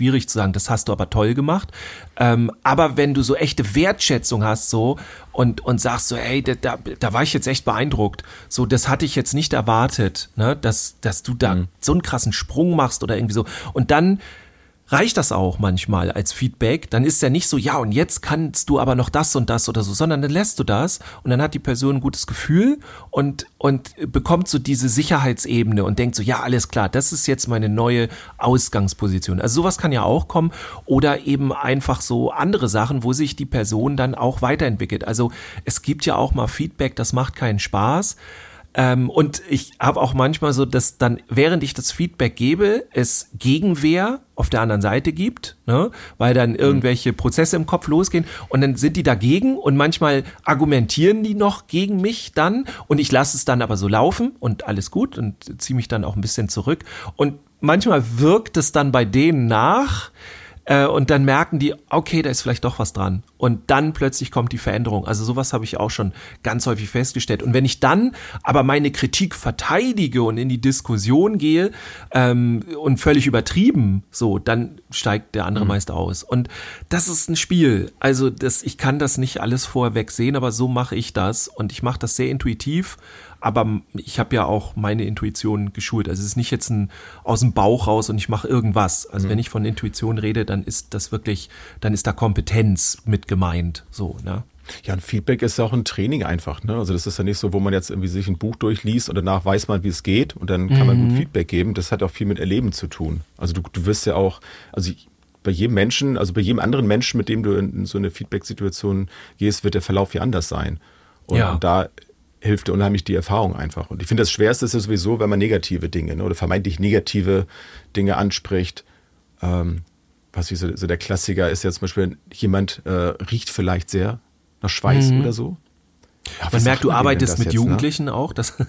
schwierig zu sagen, das hast du aber toll gemacht. Ähm, aber wenn du so echte Wertschätzung hast so und und sagst so, ey, da, da, da war ich jetzt echt beeindruckt. So, das hatte ich jetzt nicht erwartet, ne, dass dass du da mhm. so einen krassen Sprung machst oder irgendwie so. Und dann reicht das auch manchmal als Feedback. Dann ist ja nicht so, ja, und jetzt kannst du aber noch das und das oder so, sondern dann lässt du das und dann hat die Person ein gutes Gefühl und, und bekommt so diese Sicherheitsebene und denkt so, ja, alles klar, das ist jetzt meine neue Ausgangsposition. Also sowas kann ja auch kommen oder eben einfach so andere Sachen, wo sich die Person dann auch weiterentwickelt. Also es gibt ja auch mal Feedback, das macht keinen Spaß. Ähm, und ich habe auch manchmal so, dass dann, während ich das Feedback gebe, es Gegenwehr auf der anderen Seite gibt, ne? Weil dann irgendwelche Prozesse im Kopf losgehen und dann sind die dagegen und manchmal argumentieren die noch gegen mich dann und ich lasse es dann aber so laufen und alles gut und ziehe mich dann auch ein bisschen zurück und manchmal wirkt es dann bei denen nach, und dann merken die, okay, da ist vielleicht doch was dran. Und dann plötzlich kommt die Veränderung. Also sowas habe ich auch schon ganz häufig festgestellt. Und wenn ich dann aber meine Kritik verteidige und in die Diskussion gehe ähm, und völlig übertrieben, so, dann steigt der andere mhm. meist aus. Und das ist ein Spiel. Also das, ich kann das nicht alles vorweg sehen, aber so mache ich das. Und ich mache das sehr intuitiv. Aber ich habe ja auch meine Intuition geschult. Also es ist nicht jetzt ein aus dem Bauch raus und ich mache irgendwas. Also mhm. wenn ich von Intuition rede, dann ist das wirklich, dann ist da Kompetenz mit gemeint. So, ne? Ja, und Feedback ist ja auch ein Training einfach, ne? Also das ist ja nicht so, wo man jetzt irgendwie sich ein Buch durchliest und danach weiß man, wie es geht und dann kann mhm. man gut Feedback geben. Das hat auch viel mit Erleben zu tun. Also du, du wirst ja auch, also ich, bei jedem Menschen, also bei jedem anderen Menschen, mit dem du in, in so eine Feedback-Situation gehst, wird der Verlauf ja anders sein. Und, ja. und da hilft dir unheimlich die Erfahrung einfach. Und ich finde, das Schwerste ist ja sowieso, wenn man negative Dinge, ne, oder vermeintlich negative Dinge anspricht. Ähm, was wie so, so der Klassiker ist ja zum Beispiel, jemand äh, riecht vielleicht sehr nach Schweiß mhm. oder so. Ja, man merkt, du arbeitest mit jetzt, Jugendlichen ne? auch. Das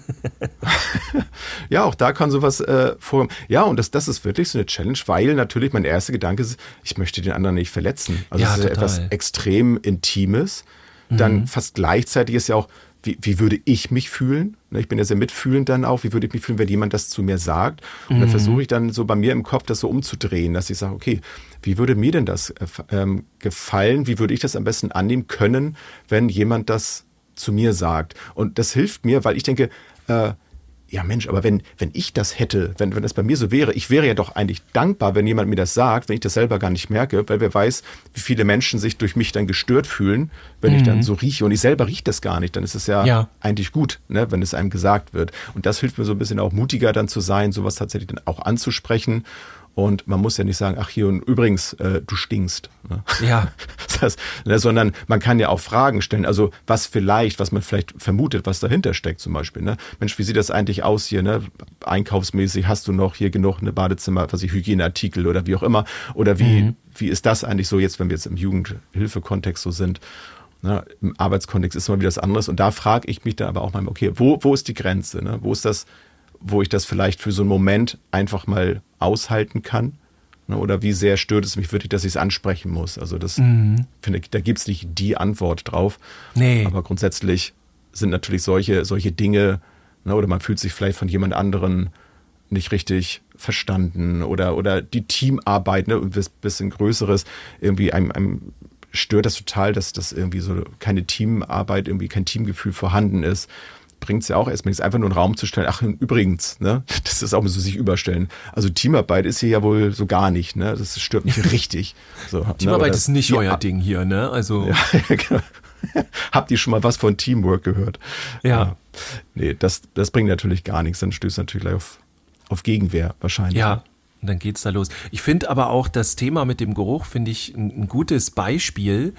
ja, auch da kann sowas äh, vorkommen. Ja, und das, das ist wirklich so eine Challenge, weil natürlich mein erster Gedanke ist, ich möchte den anderen nicht verletzen. Also ja, es ist ja etwas extrem Intimes. Dann mhm. fast gleichzeitig ist ja auch, Wie, wie würde ich mich fühlen? Ich bin ja sehr mitfühlend dann auch. Wie würde ich mich fühlen, wenn jemand das zu mir sagt? Und dann mhm. versuche ich dann so bei mir im Kopf das so umzudrehen, dass ich sage, okay, wie würde mir denn das ähm, gefallen? Wie würde ich das am besten annehmen können, wenn jemand das zu mir sagt? Und das hilft mir, weil ich denke, äh, ja Mensch, aber wenn, wenn ich das hätte, wenn, wenn das bei mir so wäre, ich wäre ja doch eigentlich dankbar, wenn jemand mir das sagt, wenn ich das selber gar nicht merke, weil wer weiß, wie viele Menschen sich durch mich dann gestört fühlen, wenn mhm. ich dann so rieche und ich selber rieche das gar nicht, dann ist es ja, ja. eigentlich gut, ne, wenn es einem gesagt wird. Und das hilft mir so ein bisschen auch mutiger dann zu sein, sowas tatsächlich dann auch anzusprechen. Und man muss ja nicht sagen, ach hier und übrigens, äh, du stinkst. Ne? Ja. Das heißt, ne, sondern man kann ja auch Fragen stellen. Also was vielleicht, was man vielleicht vermutet, was dahinter steckt zum Beispiel. Ne? Mensch, wie sieht das eigentlich aus hier? Ne? Einkaufsmäßig hast du noch hier genug eine Badezimmer, was ich Hygieneartikel oder wie auch immer. Oder wie mhm. wie ist das eigentlich so jetzt, wenn wir jetzt im Jugendhilfekontext so sind? Ne? Im Arbeitskontext ist immer wieder was anderes. Und da frage ich mich dann aber auch mal, okay, wo wo ist die Grenze? Ne? Wo ist das? Wo ich das vielleicht für so einen Moment einfach mal aushalten kann? Oder wie sehr stört es mich wirklich, dass ich es ansprechen muss? Also das mhm. finde ich, da gibt es nicht die Antwort drauf. Nee. Aber grundsätzlich sind natürlich solche, solche Dinge, ne, oder man fühlt sich vielleicht von jemand anderen nicht richtig verstanden oder, oder die Teamarbeit, ne, ein bisschen Größeres, irgendwie einem, einem stört das total, dass das irgendwie so keine Teamarbeit, irgendwie kein Teamgefühl vorhanden ist. Bringt es ja auch erstmal nichts, einfach nur einen Raum zu stellen. Ach, übrigens, ne, das ist auch mal so sich überstellen. Also Teamarbeit ist hier ja wohl so gar nicht, ne, das stört mich richtig. So, Teamarbeit ne, ist nicht die, euer Ding hier, ne, also. Ja, genau. Habt ihr schon mal was von Teamwork gehört? Ja. ja. Nee, das, das bringt natürlich gar nichts, dann stößt natürlich gleich auf, auf Gegenwehr wahrscheinlich. Ja. Und dann geht's da los. Ich finde aber auch das Thema mit dem Geruch, finde ich ein, ein gutes Beispiel,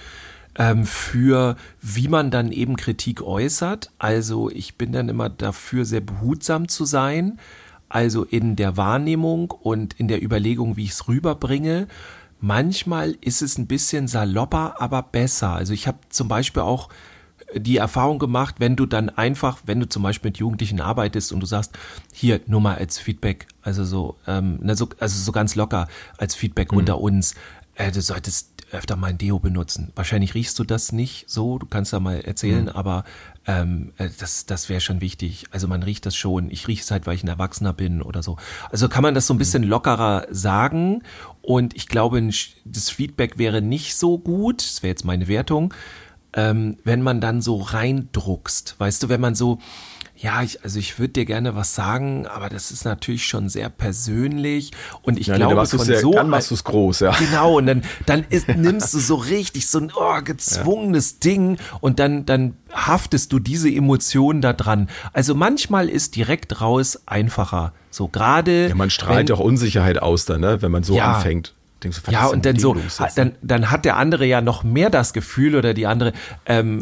für wie man dann eben Kritik äußert. Also ich bin dann immer dafür, sehr behutsam zu sein, also in der Wahrnehmung und in der Überlegung, wie ich es rüberbringe. Manchmal ist es ein bisschen salopper, aber besser. Also ich habe zum Beispiel auch die Erfahrung gemacht, wenn du dann einfach, wenn du zum Beispiel mit Jugendlichen arbeitest und du sagst, hier, nur mal als Feedback, also so, ähm, also so ganz locker als Feedback mhm. unter uns, äh, du solltest öfter mal ein Deo benutzen. Wahrscheinlich riechst du das nicht so, du kannst da mal erzählen, mhm. aber ähm, das, das wäre schon wichtig. Also man riecht das schon. Ich rieche es halt, weil ich ein Erwachsener bin oder so. Also kann man das so ein bisschen lockerer sagen. Und ich glaube, das Feedback wäre nicht so gut, das wäre jetzt meine Wertung, ähm, wenn man dann so reindruckst. Weißt du, wenn man so, ja, ich, also ich würde dir gerne was sagen, aber das ist natürlich schon sehr persönlich und ich ja, glaube, nee, von ja, so dann machst du es groß, ja. Genau, und dann, dann ist, nimmst du so richtig so ein oh, gezwungenes ja. Ding und dann, dann haftest du diese Emotionen da dran. Also manchmal ist direkt raus einfacher. So gerade. Ja, man strahlt auch Unsicherheit aus dann, ne, wenn man so ja, anfängt. Du, ja, und dann so, dann, dann hat der andere ja noch mehr das Gefühl oder die andere, ähm,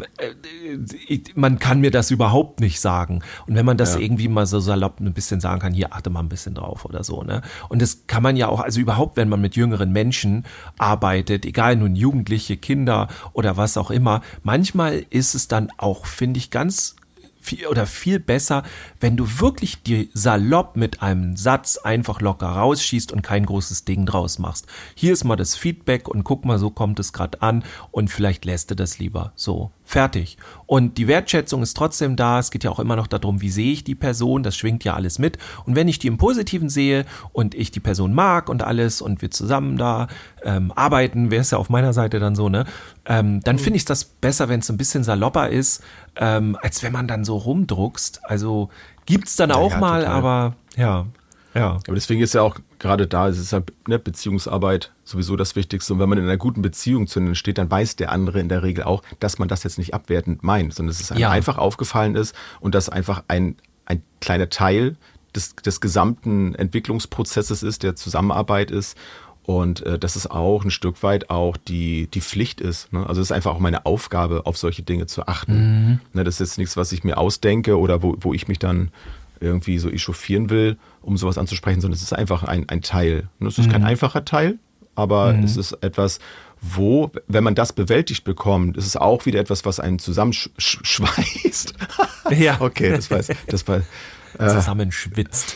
äh, man kann mir das überhaupt nicht sagen. Und wenn man das ja. irgendwie mal so salopp ein bisschen sagen kann, hier achte mal ein bisschen drauf oder so, ne? Und das kann man ja auch, also überhaupt, wenn man mit jüngeren Menschen arbeitet, egal nun Jugendliche, Kinder oder was auch immer, manchmal ist es dann auch, finde ich, ganz viel oder viel besser, wenn du wirklich die salopp mit einem Satz einfach locker rausschießt und kein großes Ding draus machst. Hier ist mal das Feedback und guck mal, so kommt es gerade an und vielleicht lässt du das lieber. So, fertig. Und die Wertschätzung ist trotzdem da. Es geht ja auch immer noch darum, wie sehe ich die Person, das schwingt ja alles mit. Und wenn ich die im Positiven sehe und ich die Person mag und alles und wir zusammen da ähm, arbeiten, wäre es ja auf meiner Seite dann so, ne? Ähm, dann finde ich das besser, wenn es ein bisschen salopper ist, ähm, als wenn man dann so rumdruckst. Also gibt's dann auch ja, mal, total. aber ja. Ja. Aber deswegen ist ja auch gerade da, es ist halt ne, Beziehungsarbeit sowieso das Wichtigste. Und wenn man in einer guten Beziehung zueinander steht, dann weiß der andere in der Regel auch, dass man das jetzt nicht abwertend meint, sondern dass es einem ja. einfach aufgefallen ist und dass einfach ein, ein kleiner Teil des, des gesamten Entwicklungsprozesses ist, der Zusammenarbeit ist. Und äh, dass es auch ein Stück weit auch die, die Pflicht ist. Ne? Also es ist einfach auch meine Aufgabe, auf solche Dinge zu achten. Mhm. Ne, das ist jetzt nichts, was ich mir ausdenke oder wo, wo ich mich dann irgendwie so echauffieren will, um sowas anzusprechen, sondern es ist einfach ein, ein Teil. Es ist mhm. kein einfacher Teil, aber mhm. es ist etwas, wo, wenn man das bewältigt bekommt, ist es auch wieder etwas, was einen zusammenschweißt. Ja. Okay, das war, das war äh, zusammenschwitzt.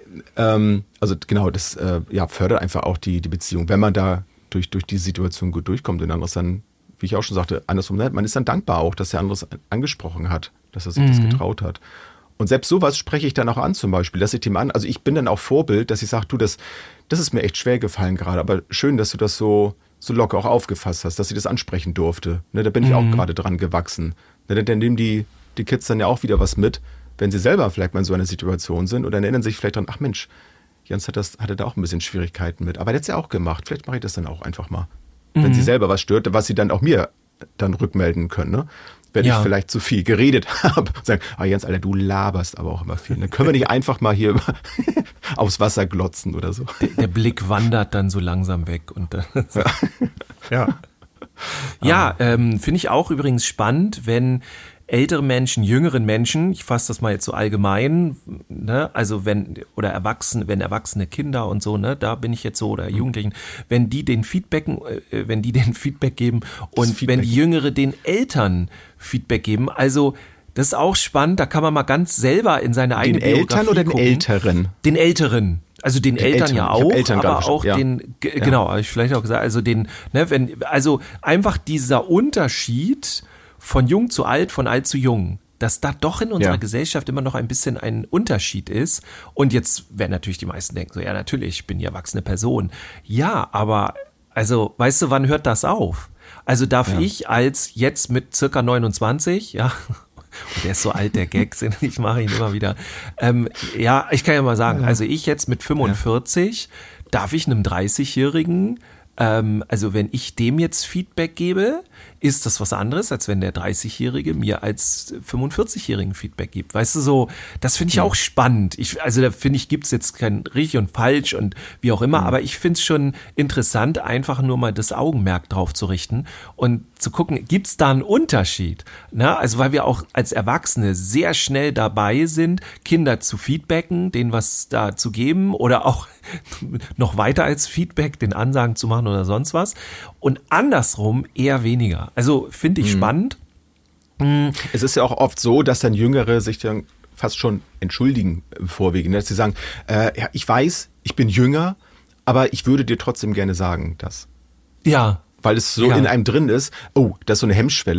Ähm, also genau, das äh, ja, fördert einfach auch die, die Beziehung, wenn man da durch, durch die Situation gut durchkommt. Und anderes dann, wie ich auch schon sagte, andersrum, man ist dann dankbar auch, dass der andere es angesprochen hat, dass er sich mhm. das getraut hat. Und selbst sowas spreche ich dann auch an zum Beispiel, dass ich dem an, also ich bin dann auch Vorbild, dass ich sage, du, das, das ist mir echt schwer gefallen gerade, aber schön, dass du das so, so locker auch aufgefasst hast, dass ich das ansprechen durfte. Ne, da bin ich mhm. auch gerade dran gewachsen. Ne, dann nehmen die, die Kids dann ja auch wieder was mit, wenn sie selber vielleicht mal in so einer Situation sind oder erinnern sich vielleicht dran, ach Mensch, Jens hat das, hatte da auch ein bisschen Schwierigkeiten mit, aber der hat es ja auch gemacht, vielleicht mache ich das dann auch einfach mal. Mhm. Wenn sie selber was stört, was sie dann auch mir dann rückmelden können, ne? Wenn ja. ich vielleicht zu viel geredet habe. Sagen, ah Jens, Alter, du laberst aber auch immer viel. Dann können wir nicht einfach mal hier aufs Wasser glotzen oder so. Der, der Blick wandert dann so langsam weg. Und dann ja. ja, ja ähm, finde ich auch übrigens spannend, wenn ältere Menschen, jüngeren Menschen, ich fasse das mal jetzt so allgemein, ne, also wenn, oder Erwachsene, wenn erwachsene Kinder und so, ne, da bin ich jetzt so, oder Jugendlichen, wenn die den Feedbacken, äh, wenn die den Feedback geben und Feedback. Wenn die Jüngere den Eltern Feedback geben, also das ist auch spannend, da kann man mal ganz selber in seine eigene Biografie gucken. Den Eltern oder den gucken. Älteren? Den Älteren. Also den, den Eltern, Eltern ja auch, Eltern aber auch ja. den, g- ja. genau, habe ich vielleicht auch gesagt, also den, ne, wenn, also einfach dieser Unterschied von jung zu alt, von alt zu jung, dass da doch in unserer ja. Gesellschaft immer noch ein bisschen ein Unterschied ist. Und jetzt werden natürlich die meisten denken so, ja natürlich, ich bin die erwachsene Person. Ja, aber also, weißt du, wann hört das auf? Also darf ja. ich als jetzt mit circa neunundzwanzig, ja, und der ist so alt, der Gag, ich mache ihn immer wieder. Ähm, ja, ich kann ja mal sagen, also ich jetzt mit fünfundvierzig, ja. darf ich einem dreißigjährigen, ähm, also wenn ich dem jetzt Feedback gebe, ist das was anderes, als wenn der dreißigjährige mir als fünfundvierzigjährigen Feedback gibt. Weißt du, so, das finde ich ja. auch spannend. Ich, also da finde ich, gibt's jetzt kein richtig und falsch und wie auch immer, mhm. aber ich finde es schon interessant, einfach nur mal das Augenmerk drauf zu richten und zu gucken, gibt's da einen Unterschied? Na, also weil wir auch als Erwachsene sehr schnell dabei sind, Kinder zu feedbacken, denen was da zu geben oder auch noch weiter als Feedback, den Ansagen zu machen oder sonst was. Und andersrum eher weniger. Also finde ich mhm. spannend. Mhm. Es ist ja auch oft so, dass dann Jüngere sich dann fast schon entschuldigen im Vorwege. Dass sie sagen, äh, ja, ich weiß, ich bin jünger, aber ich würde dir trotzdem gerne sagen, dass. Ja. Weil es so ja. in einem drin ist, oh, das ist so eine Hemmschwelle.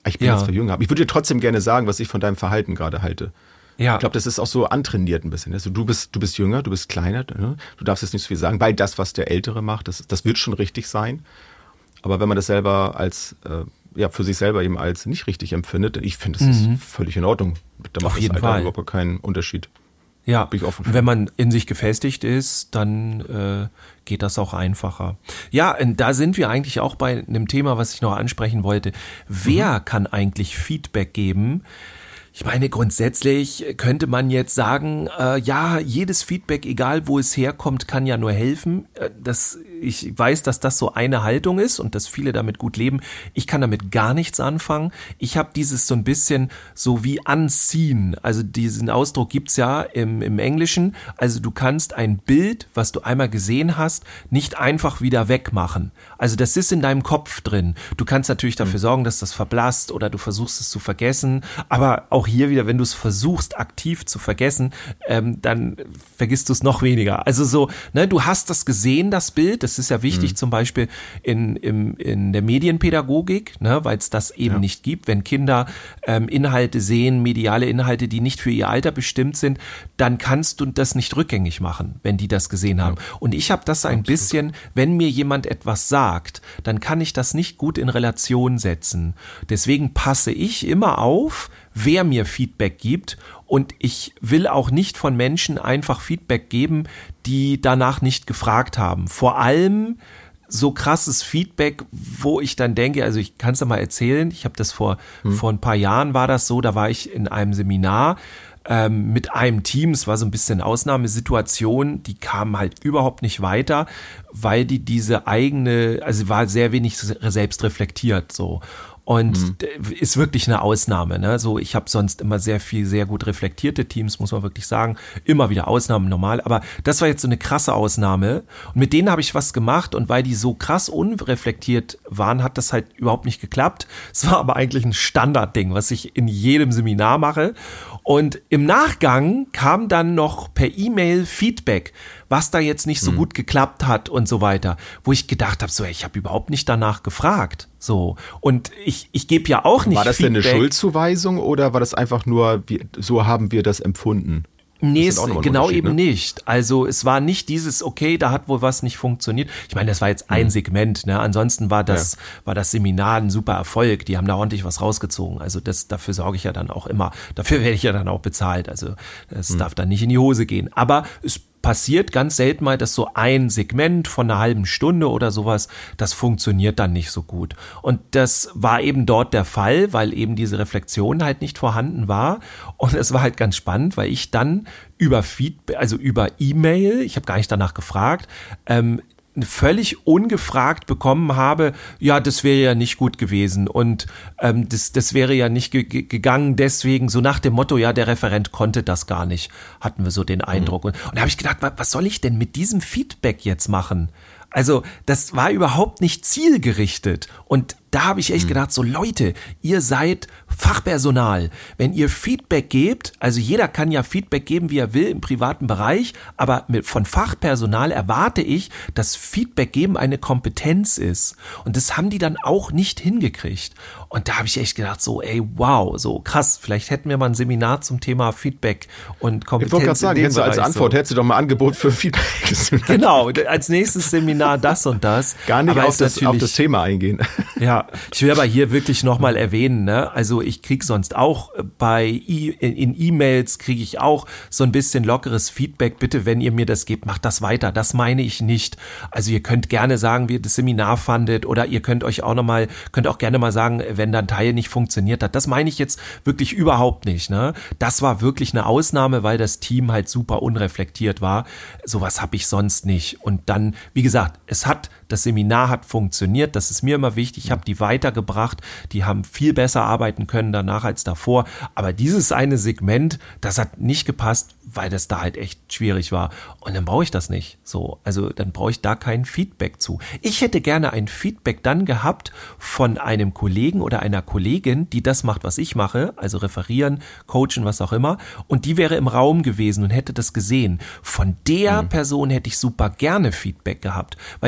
ich bin Ja. jetzt verjüngt. Aber ich würde dir trotzdem gerne sagen, was ich von deinem Verhalten gerade halte. Ja. Ich glaube, das ist auch so antrainiert ein bisschen. Also du bist, du bist jünger, du bist kleiner, ne? Du darfst jetzt nicht so viel sagen, weil das, was der Ältere macht, das, das wird schon richtig sein. Aber wenn man das selber als, äh, ja, für sich selber eben als nicht richtig empfindet, ich finde, das Mhm. ist völlig in Ordnung. Da macht Auf das jeden Alter Fall. überhaupt keinen Unterschied. Ja, Bin ich offen für. wenn man in sich gefestigt ist, dann äh, geht das auch einfacher. Ja, und da sind wir eigentlich auch bei einem Thema, was ich noch ansprechen wollte. Wer mhm. kann eigentlich Feedback geben? Ich meine, grundsätzlich könnte man jetzt sagen, äh, ja, jedes Feedback, egal wo es herkommt, kann ja nur helfen. Äh, das, ich weiß, dass das so eine Haltung ist und dass viele damit gut leben. Ich kann damit gar nichts anfangen. Ich habe dieses so ein bisschen so wie anziehen. Also diesen Ausdruck gibt's ja im, im Englischen. Also du kannst ein Bild, was du einmal gesehen hast, nicht einfach wieder wegmachen. Also das ist in deinem Kopf drin. Du kannst natürlich dafür sorgen, dass das verblasst oder du versuchst es zu vergessen. Aber auch hier wieder, wenn du es versuchst, aktiv zu vergessen, ähm, dann vergisst du es noch weniger. Also so, ne, du hast das gesehen, das Bild. Das ist ja wichtig, mhm. zum Beispiel in, im, in der Medienpädagogik, ne, weil es das eben ja. nicht gibt. Wenn Kinder ähm, Inhalte sehen, mediale Inhalte, die nicht für ihr Alter bestimmt sind, dann kannst du das nicht rückgängig machen, wenn die das gesehen haben. Ja. Und ich habe das ein Absolut. bisschen, wenn mir jemand etwas sagt, dann kann ich das nicht gut in Relation setzen. Deswegen passe ich immer auf, wer mir Feedback gibt, und ich will auch nicht von Menschen einfach Feedback geben, die danach nicht gefragt haben. Vor allem so krasses Feedback, wo ich dann denke, also ich kann es ja mal erzählen, ich habe das vor, hm. vor ein paar Jahren war das so, da war ich in einem Seminar ähm, mit einem Team, es war so ein bisschen Ausnahmesituation, die kamen halt überhaupt nicht weiter, weil die diese eigene, also war sehr wenig selbst reflektiert so. Und mhm. ist wirklich eine Ausnahme. Ne? So, ich habe sonst immer sehr viel, sehr gut reflektierte Teams, muss man wirklich sagen. Immer wieder Ausnahmen, normal. Aber das war jetzt so eine krasse Ausnahme. Und mit denen habe ich was gemacht. Und weil die so krass unreflektiert waren, hat das halt überhaupt nicht geklappt. Es war aber eigentlich ein Standardding, was ich in jedem Seminar mache. Und im Nachgang kam dann noch per E-Mail Feedback, was da jetzt nicht so mhm. gut geklappt hat und so weiter, wo ich gedacht habe, so, ey, ich habe überhaupt nicht danach gefragt. So, und ich, ich gebe ja auch nicht War das Feedback. denn eine Schuldzuweisung oder war das einfach nur, wie, so haben wir das empfunden? Nee, das es, genau eben ne? nicht. Also es war nicht dieses, okay, da hat wohl was nicht funktioniert. Ich meine, das war jetzt ein mhm. Segment, ne? Ansonsten war das, ja. war das Seminar ein super Erfolg. Die haben da ordentlich was rausgezogen. Also das, dafür sorge ich ja dann auch immer. Dafür werde ich ja dann auch bezahlt. Also das mhm. darf dann nicht in die Hose gehen. Aber es passiert ganz selten mal, dass so ein Segment von einer halben Stunde oder sowas, das funktioniert dann nicht so gut. Und das war eben dort der Fall, weil eben diese Reflexion halt nicht vorhanden war. Und es war halt ganz spannend, weil ich dann über Feedback, also über E-Mail, ich habe gar nicht danach gefragt, ähm, völlig ungefragt bekommen habe, ja, das wäre ja nicht gut gewesen und ähm, das, das wäre ja nicht ge- gegangen, deswegen so nach dem Motto, ja, der Referent konnte das gar nicht, hatten wir so den Eindruck. Mhm. Und, und da habe ich gedacht, was soll ich denn mit diesem Feedback jetzt machen? Also das war überhaupt nicht zielgerichtet und da habe ich echt mhm. gedacht, so Leute, ihr seid Fachpersonal. Wenn ihr Feedback gebt, also jeder kann ja Feedback geben, wie er will im privaten Bereich, aber mit, von Fachpersonal erwarte ich, dass Feedback geben eine Kompetenz ist. Und das haben die dann auch nicht hingekriegt. Und da habe ich echt gedacht, so ey, wow, so krass, vielleicht hätten wir mal ein Seminar zum Thema Feedback und Kompetenz. Ich wollte gerade sagen, hättest du als Antwort, so. hättest du doch mal ein Angebot für Feedback. Genau, als nächstes Seminar das und das. Gar nicht auf das, auf das Thema eingehen. Ja, ich will aber hier wirklich nochmal erwähnen, ne? Also ich kriege sonst auch bei e- in E-Mails kriege ich auch so ein bisschen lockeres Feedback. Bitte, wenn ihr mir das gebt, macht das weiter. Das meine ich nicht. Also ihr könnt gerne sagen, wie ihr das Seminar fandet oder ihr könnt euch auch nochmal, könnt auch gerne mal sagen, wenn dann Teil nicht funktioniert hat. Das meine ich jetzt wirklich überhaupt nicht, ne? Das war wirklich eine Ausnahme, weil das Team halt super unreflektiert war. Sowas habe ich sonst nicht. Und dann, wie gesagt, es hat, das Seminar hat funktioniert. Das ist mir immer wichtig. Ich habe die weitergebracht. Die haben viel besser arbeiten können danach als davor. Aber dieses eine Segment, das hat nicht gepasst, weil das da halt echt schwierig war. Und dann brauche ich das nicht. So, also dann brauche ich da kein Feedback zu. Ich hätte gerne ein Feedback dann gehabt von einem Kollegen oder einer Kollegin, die das macht, was ich mache, also referieren, coachen, was auch immer. Und die wäre im Raum gewesen und hätte das gesehen. Von der mhm. Person hätte ich super gerne Feedback gehabt, weil die das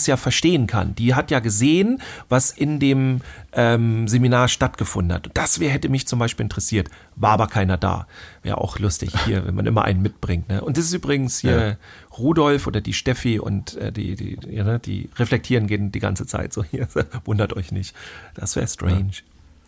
das ja verstehen kann. Die hat ja gesehen, was in dem ähm, Seminar stattgefunden hat. Das wär, hätte mich zum Beispiel interessiert. War aber keiner da. Wäre auch lustig hier, wenn man immer einen mitbringt. Ne? Und das ist übrigens hier ja. Rudolf oder die Steffi und äh, die, die, die, ja, die reflektieren gehen die ganze Zeit. So hier, wundert euch nicht. Das wäre strange. Ja.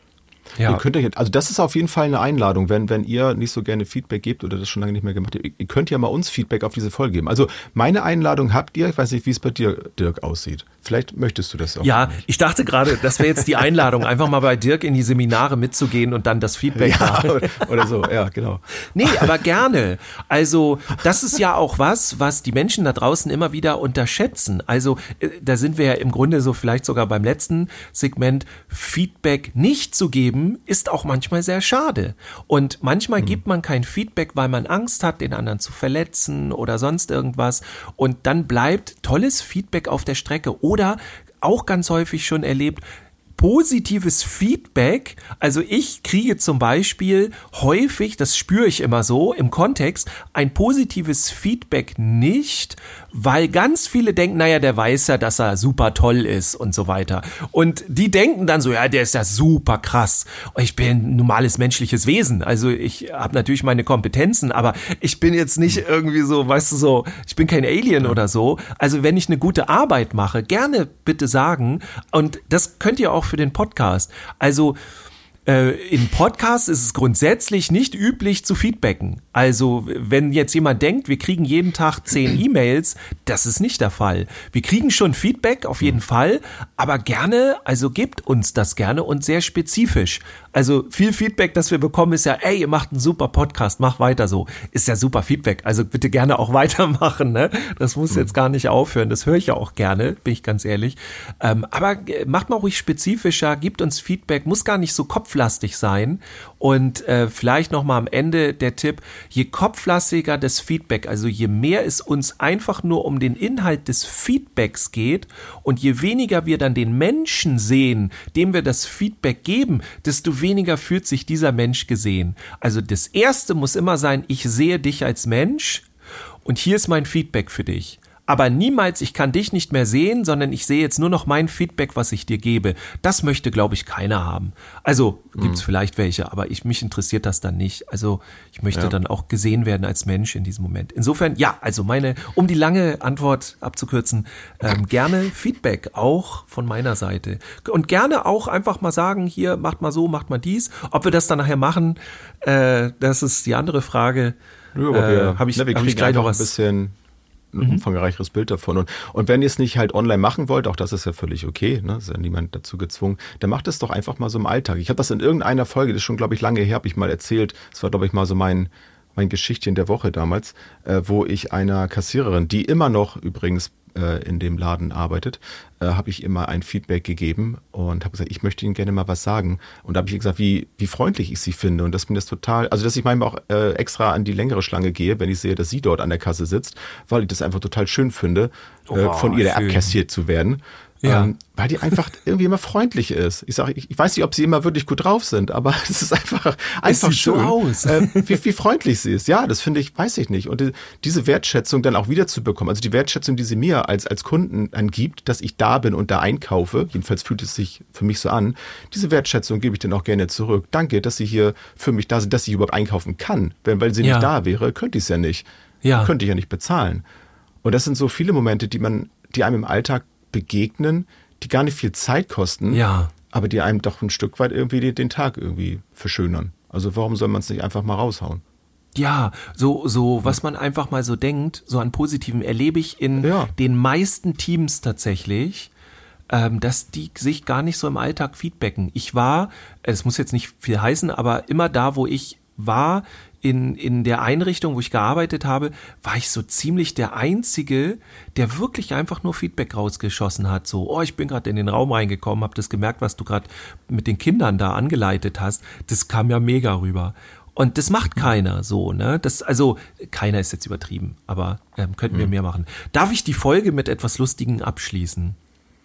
Ja. Ihr könnt euch, also das ist auf jeden Fall eine Einladung, wenn, wenn ihr nicht so gerne Feedback gebt oder das schon lange nicht mehr gemacht habt. Ihr könnt ja mal uns Feedback auf diese Folge geben. Also meine Einladung habt ihr, ich weiß nicht, wie es bei dir, Dirk, aussieht. Vielleicht möchtest du das auch. Ja, ich dachte gerade, das wäre jetzt die Einladung, einfach mal bei Dirk in die Seminare mitzugehen und dann das Feedback ja, oder, oder so, ja, genau. Nee, aber gerne. Also das ist ja auch was, was die Menschen da draußen immer wieder unterschätzen. Also da sind wir ja im Grunde so vielleicht sogar beim letzten Segment, Feedback nicht zu geben, ist auch manchmal sehr schade. Und manchmal hm. gibt man kein Feedback, weil man Angst hat, den anderen zu verletzen oder sonst irgendwas. Und dann bleibt tolles Feedback auf der Strecke. Oder auch ganz häufig schon erlebt, positives Feedback, also ich kriege zum Beispiel häufig, das spüre ich immer so im Kontext, ein positives Feedback nicht, weil ganz viele denken, naja, der weiß ja, dass er super toll ist und so weiter. Und die denken dann so, ja, der ist ja super krass. Ich bin ein normales menschliches Wesen, also ich habe natürlich meine Kompetenzen, aber ich bin jetzt nicht irgendwie so, weißt du so, ich bin kein Alien oder so. Also wenn ich eine gute Arbeit mache, gerne bitte sagen, und das könnt ihr auch für den Podcast. Also äh, in Podcasts ist es grundsätzlich nicht üblich zu feedbacken. Also wenn jetzt jemand denkt, wir kriegen jeden Tag zehn E-Mails, das ist nicht der Fall. Wir kriegen schon Feedback, auf jeden Fall, aber gerne, also gebt uns das gerne und sehr spezifisch. Also viel Feedback, das wir bekommen, ist ja, ey, ihr macht einen super Podcast, mach weiter so. Ist ja super Feedback, also bitte gerne auch weitermachen, ne? Das muss jetzt gar nicht aufhören, das höre ich ja auch gerne, bin ich ganz ehrlich. Ähm, aber macht mal ruhig spezifischer, gebt uns Feedback, muss gar nicht so kopflastig sein. Und äh, vielleicht nochmal am Ende der Tipp, je kopflastiger das Feedback, also je mehr es uns einfach nur um den Inhalt des Feedbacks geht und je weniger wir dann den Menschen sehen, dem wir das Feedback geben, desto weniger fühlt sich dieser Mensch gesehen. Also das Erste muss immer sein, ich sehe dich als Mensch und hier ist mein Feedback für dich. Aber niemals, ich kann dich nicht mehr sehen, sondern ich sehe jetzt nur noch mein Feedback, was ich dir gebe. Das möchte, glaube ich, keiner haben. Also gibt's mhm. vielleicht welche, aber ich, mich interessiert das dann nicht. Also ich möchte ja. dann auch gesehen werden als Mensch in diesem Moment. Insofern, ja, also meine, um die lange Antwort abzukürzen, ähm, gerne Feedback, auch von meiner Seite. Und gerne auch einfach mal sagen, hier, macht mal so, macht mal dies. Ob wir das dann nachher machen, äh, das ist die andere Frage. Ja, aber wir, äh, hab ich, ne, wir hab kriegen ich gleich noch was, ein bisschen ein umfangreicheres Bild davon. Und, und wenn ihr es nicht halt online machen wollt, auch das ist ja völlig okay, ne? Ist ja niemand dazu gezwungen, dann macht es doch einfach mal so im Alltag. Ich habe das in irgendeiner Folge, das ist schon, glaube ich, lange her, habe ich mal erzählt, das war, glaube ich, mal so mein, mein Geschichtchen der Woche damals, äh, wo ich einer Kassiererin, die immer noch übrigens äh, in dem Laden arbeitet, äh, habe ich immer ein Feedback gegeben und habe gesagt, ich möchte Ihnen gerne mal was sagen. Und da habe ich ihr gesagt, wie, wie freundlich ich sie finde und dass mir das total, also dass ich manchmal auch äh, extra an die längere Schlange gehe, wenn ich sehe, dass sie dort an der Kasse sitzt, weil ich das einfach total schön finde, oh, äh, von ihr schön. abkassiert zu werden. Ja. Ähm, weil die einfach irgendwie immer freundlich ist. Ich sage, ich, ich weiß nicht, ob sie immer wirklich gut drauf sind, aber es ist einfach, einfach schön, so aus. äh, wie, wie freundlich sie ist. Ja, das finde ich, weiß ich nicht. Und die, diese Wertschätzung dann auch wieder zu bekommen, also die Wertschätzung, die sie mir als, als Kunden angibt, dass ich da bin und da einkaufe, jedenfalls fühlt es sich für mich so an, diese Wertschätzung gebe ich dann auch gerne zurück. Danke, dass sie hier für mich da sind, dass ich überhaupt einkaufen kann. Wenn, weil sie ja. nicht da wäre, könnte ich es ja nicht. Ja. Könnte ich ja nicht bezahlen. Und das sind so viele Momente, die man, die einem im Alltag begegnen, die gar nicht viel Zeit kosten, ja. aber die einem doch ein Stück weit irgendwie den, den Tag irgendwie verschönern. Also warum soll man es nicht einfach mal raushauen? Ja, so, so, was man einfach mal so denkt, so an Positiven erlebe ich in ja. den meisten Teams tatsächlich, ähm, dass die sich gar nicht so im Alltag feedbacken. Ich war, es muss jetzt nicht viel heißen, aber immer da, wo ich war, in, in der Einrichtung, wo ich gearbeitet habe, war ich so ziemlich der Einzige, der wirklich einfach nur Feedback rausgeschossen hat. So, oh, ich bin gerade in den Raum reingekommen, habe das gemerkt, was du gerade mit den Kindern da angeleitet hast. Das kam ja mega rüber. Und das macht keiner so, ne? Das, also, keiner ist jetzt übertrieben, aber ähm, könnten wir mehr machen. Darf ich die Folge mit etwas Lustigem abschließen?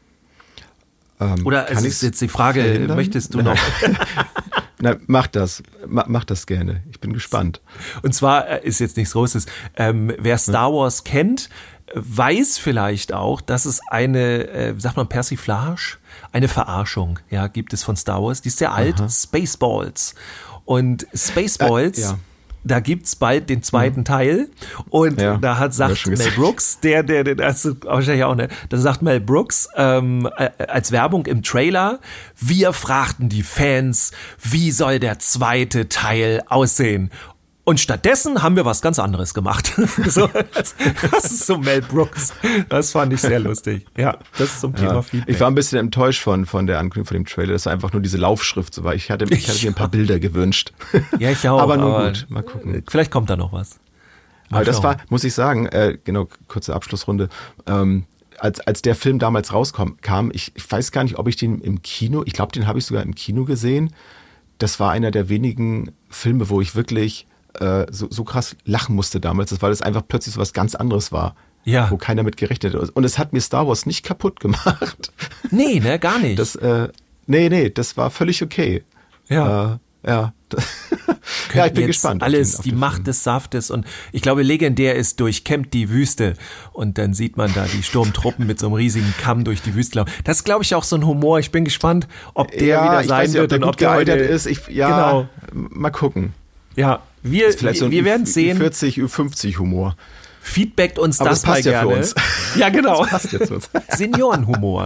Ähm, Oder es ist jetzt die Frage, verhindern? Möchtest du noch... Na, mach das. Mach, mach das gerne. Ich bin gespannt. Und zwar ist jetzt nichts Großes. Ähm, wer Star Wars kennt, weiß vielleicht auch, dass es eine, äh, sagt man Persiflage, eine Verarschung, ja, gibt es von Star Wars. Die ist sehr alt, Aha. Spaceballs. Und Spaceballs, äh, ja. da gibt's bald den zweiten mhm. Teil. Und ja, da hat sagt Mel Brooks, der, der, der, das ist wahrscheinlich auch, ne, da sagt Mel Brooks ähm, als Werbung im Trailer, wir fragten die Fans, wie soll der zweite Teil aussehen? Und stattdessen haben wir was ganz anderes gemacht. so, das, das ist so Mel Brooks. Das fand ich sehr lustig. Ja, das ist zum Thema ja. Feedback. Ich war ein bisschen enttäuscht von, von der Ankündigung von dem Trailer. Das war einfach nur diese Laufschrift. So war. Ich hatte, ich hatte mir ein paar Bilder gewünscht. Ja, ich auch. aber nun gut, mal gucken. Vielleicht kommt da noch was. Mal aber das war, muss ich sagen, äh, genau, kurze Abschlussrunde. Ähm, als, als der Film damals rauskam, kam, ich, ich weiß gar nicht, ob ich den im Kino, ich glaube, den habe ich sogar im Kino gesehen. Das war einer der wenigen Filme, wo ich wirklich So, so krass lachen musste damals, weil es einfach plötzlich so was ganz anderes war, ja. wo keiner mit gerechnet hat. Und es hat mir Star Wars nicht kaputt gemacht. Nee, ne, gar nicht. Das, äh, nee, nee, das war völlig okay. Ja. Äh, ja. ja, ich bin gespannt. Alles, auf den, auf die Macht Film. Des Saftes und ich glaube, legendär ist durchkämmt die Wüste und dann sieht man da die Sturmtruppen mit so einem riesigen Kamm durch die Wüste laufen. Das ist, glaube ich, auch so ein Humor. Ich bin gespannt, ob der ja, wieder ich sein weiß nicht, wird ob der und gut ob der gealtert eine, ist. Ich, ja, genau. Mal gucken. Ja, wir, wir, so wir werden sehen. Ü vierzig, Ü fünfzig Humor. Feedbackt uns Aber das, das passt mal ja gerne. Für uns. Ja, genau. Das passt ja zu uns. Seniorenhumor.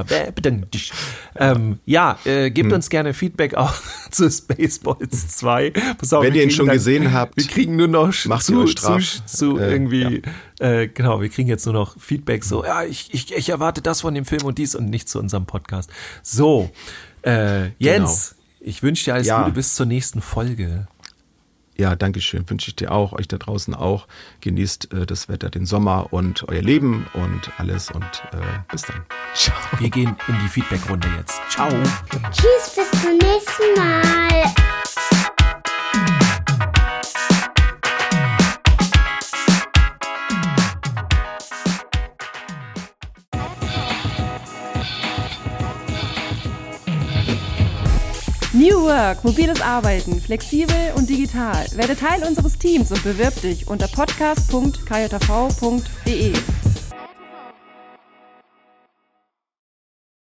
ähm, ja, äh, gebt hm. uns gerne Feedback auch zu Spaceballs zwei. Pass auf, wenn ihr ihn schon dann, gesehen habt, wir kriegen nur noch macht zu, zu, zu äh, irgendwie, ja. äh, genau, wir kriegen jetzt nur noch Feedback so, ja, ich, ich, ich erwarte das von dem Film und dies und nicht zu unserem Podcast. So, äh, Jens, genau. ich wünsche dir alles ja. Gute bis zur nächsten Folge. Ja, danke schön. Wünsche ich dir auch, euch da draußen auch. Genießt äh, das Wetter, den Sommer und euer Leben und alles und äh, bis dann. Ciao. Wir gehen in die Feedback-Runde jetzt. Ciao. Tschüss, bis zum nächsten Mal. New Work, mobiles Arbeiten, flexibel und digital. Werde Teil unseres Teams und bewirb dich unter podcast punkt k j v punkt d e.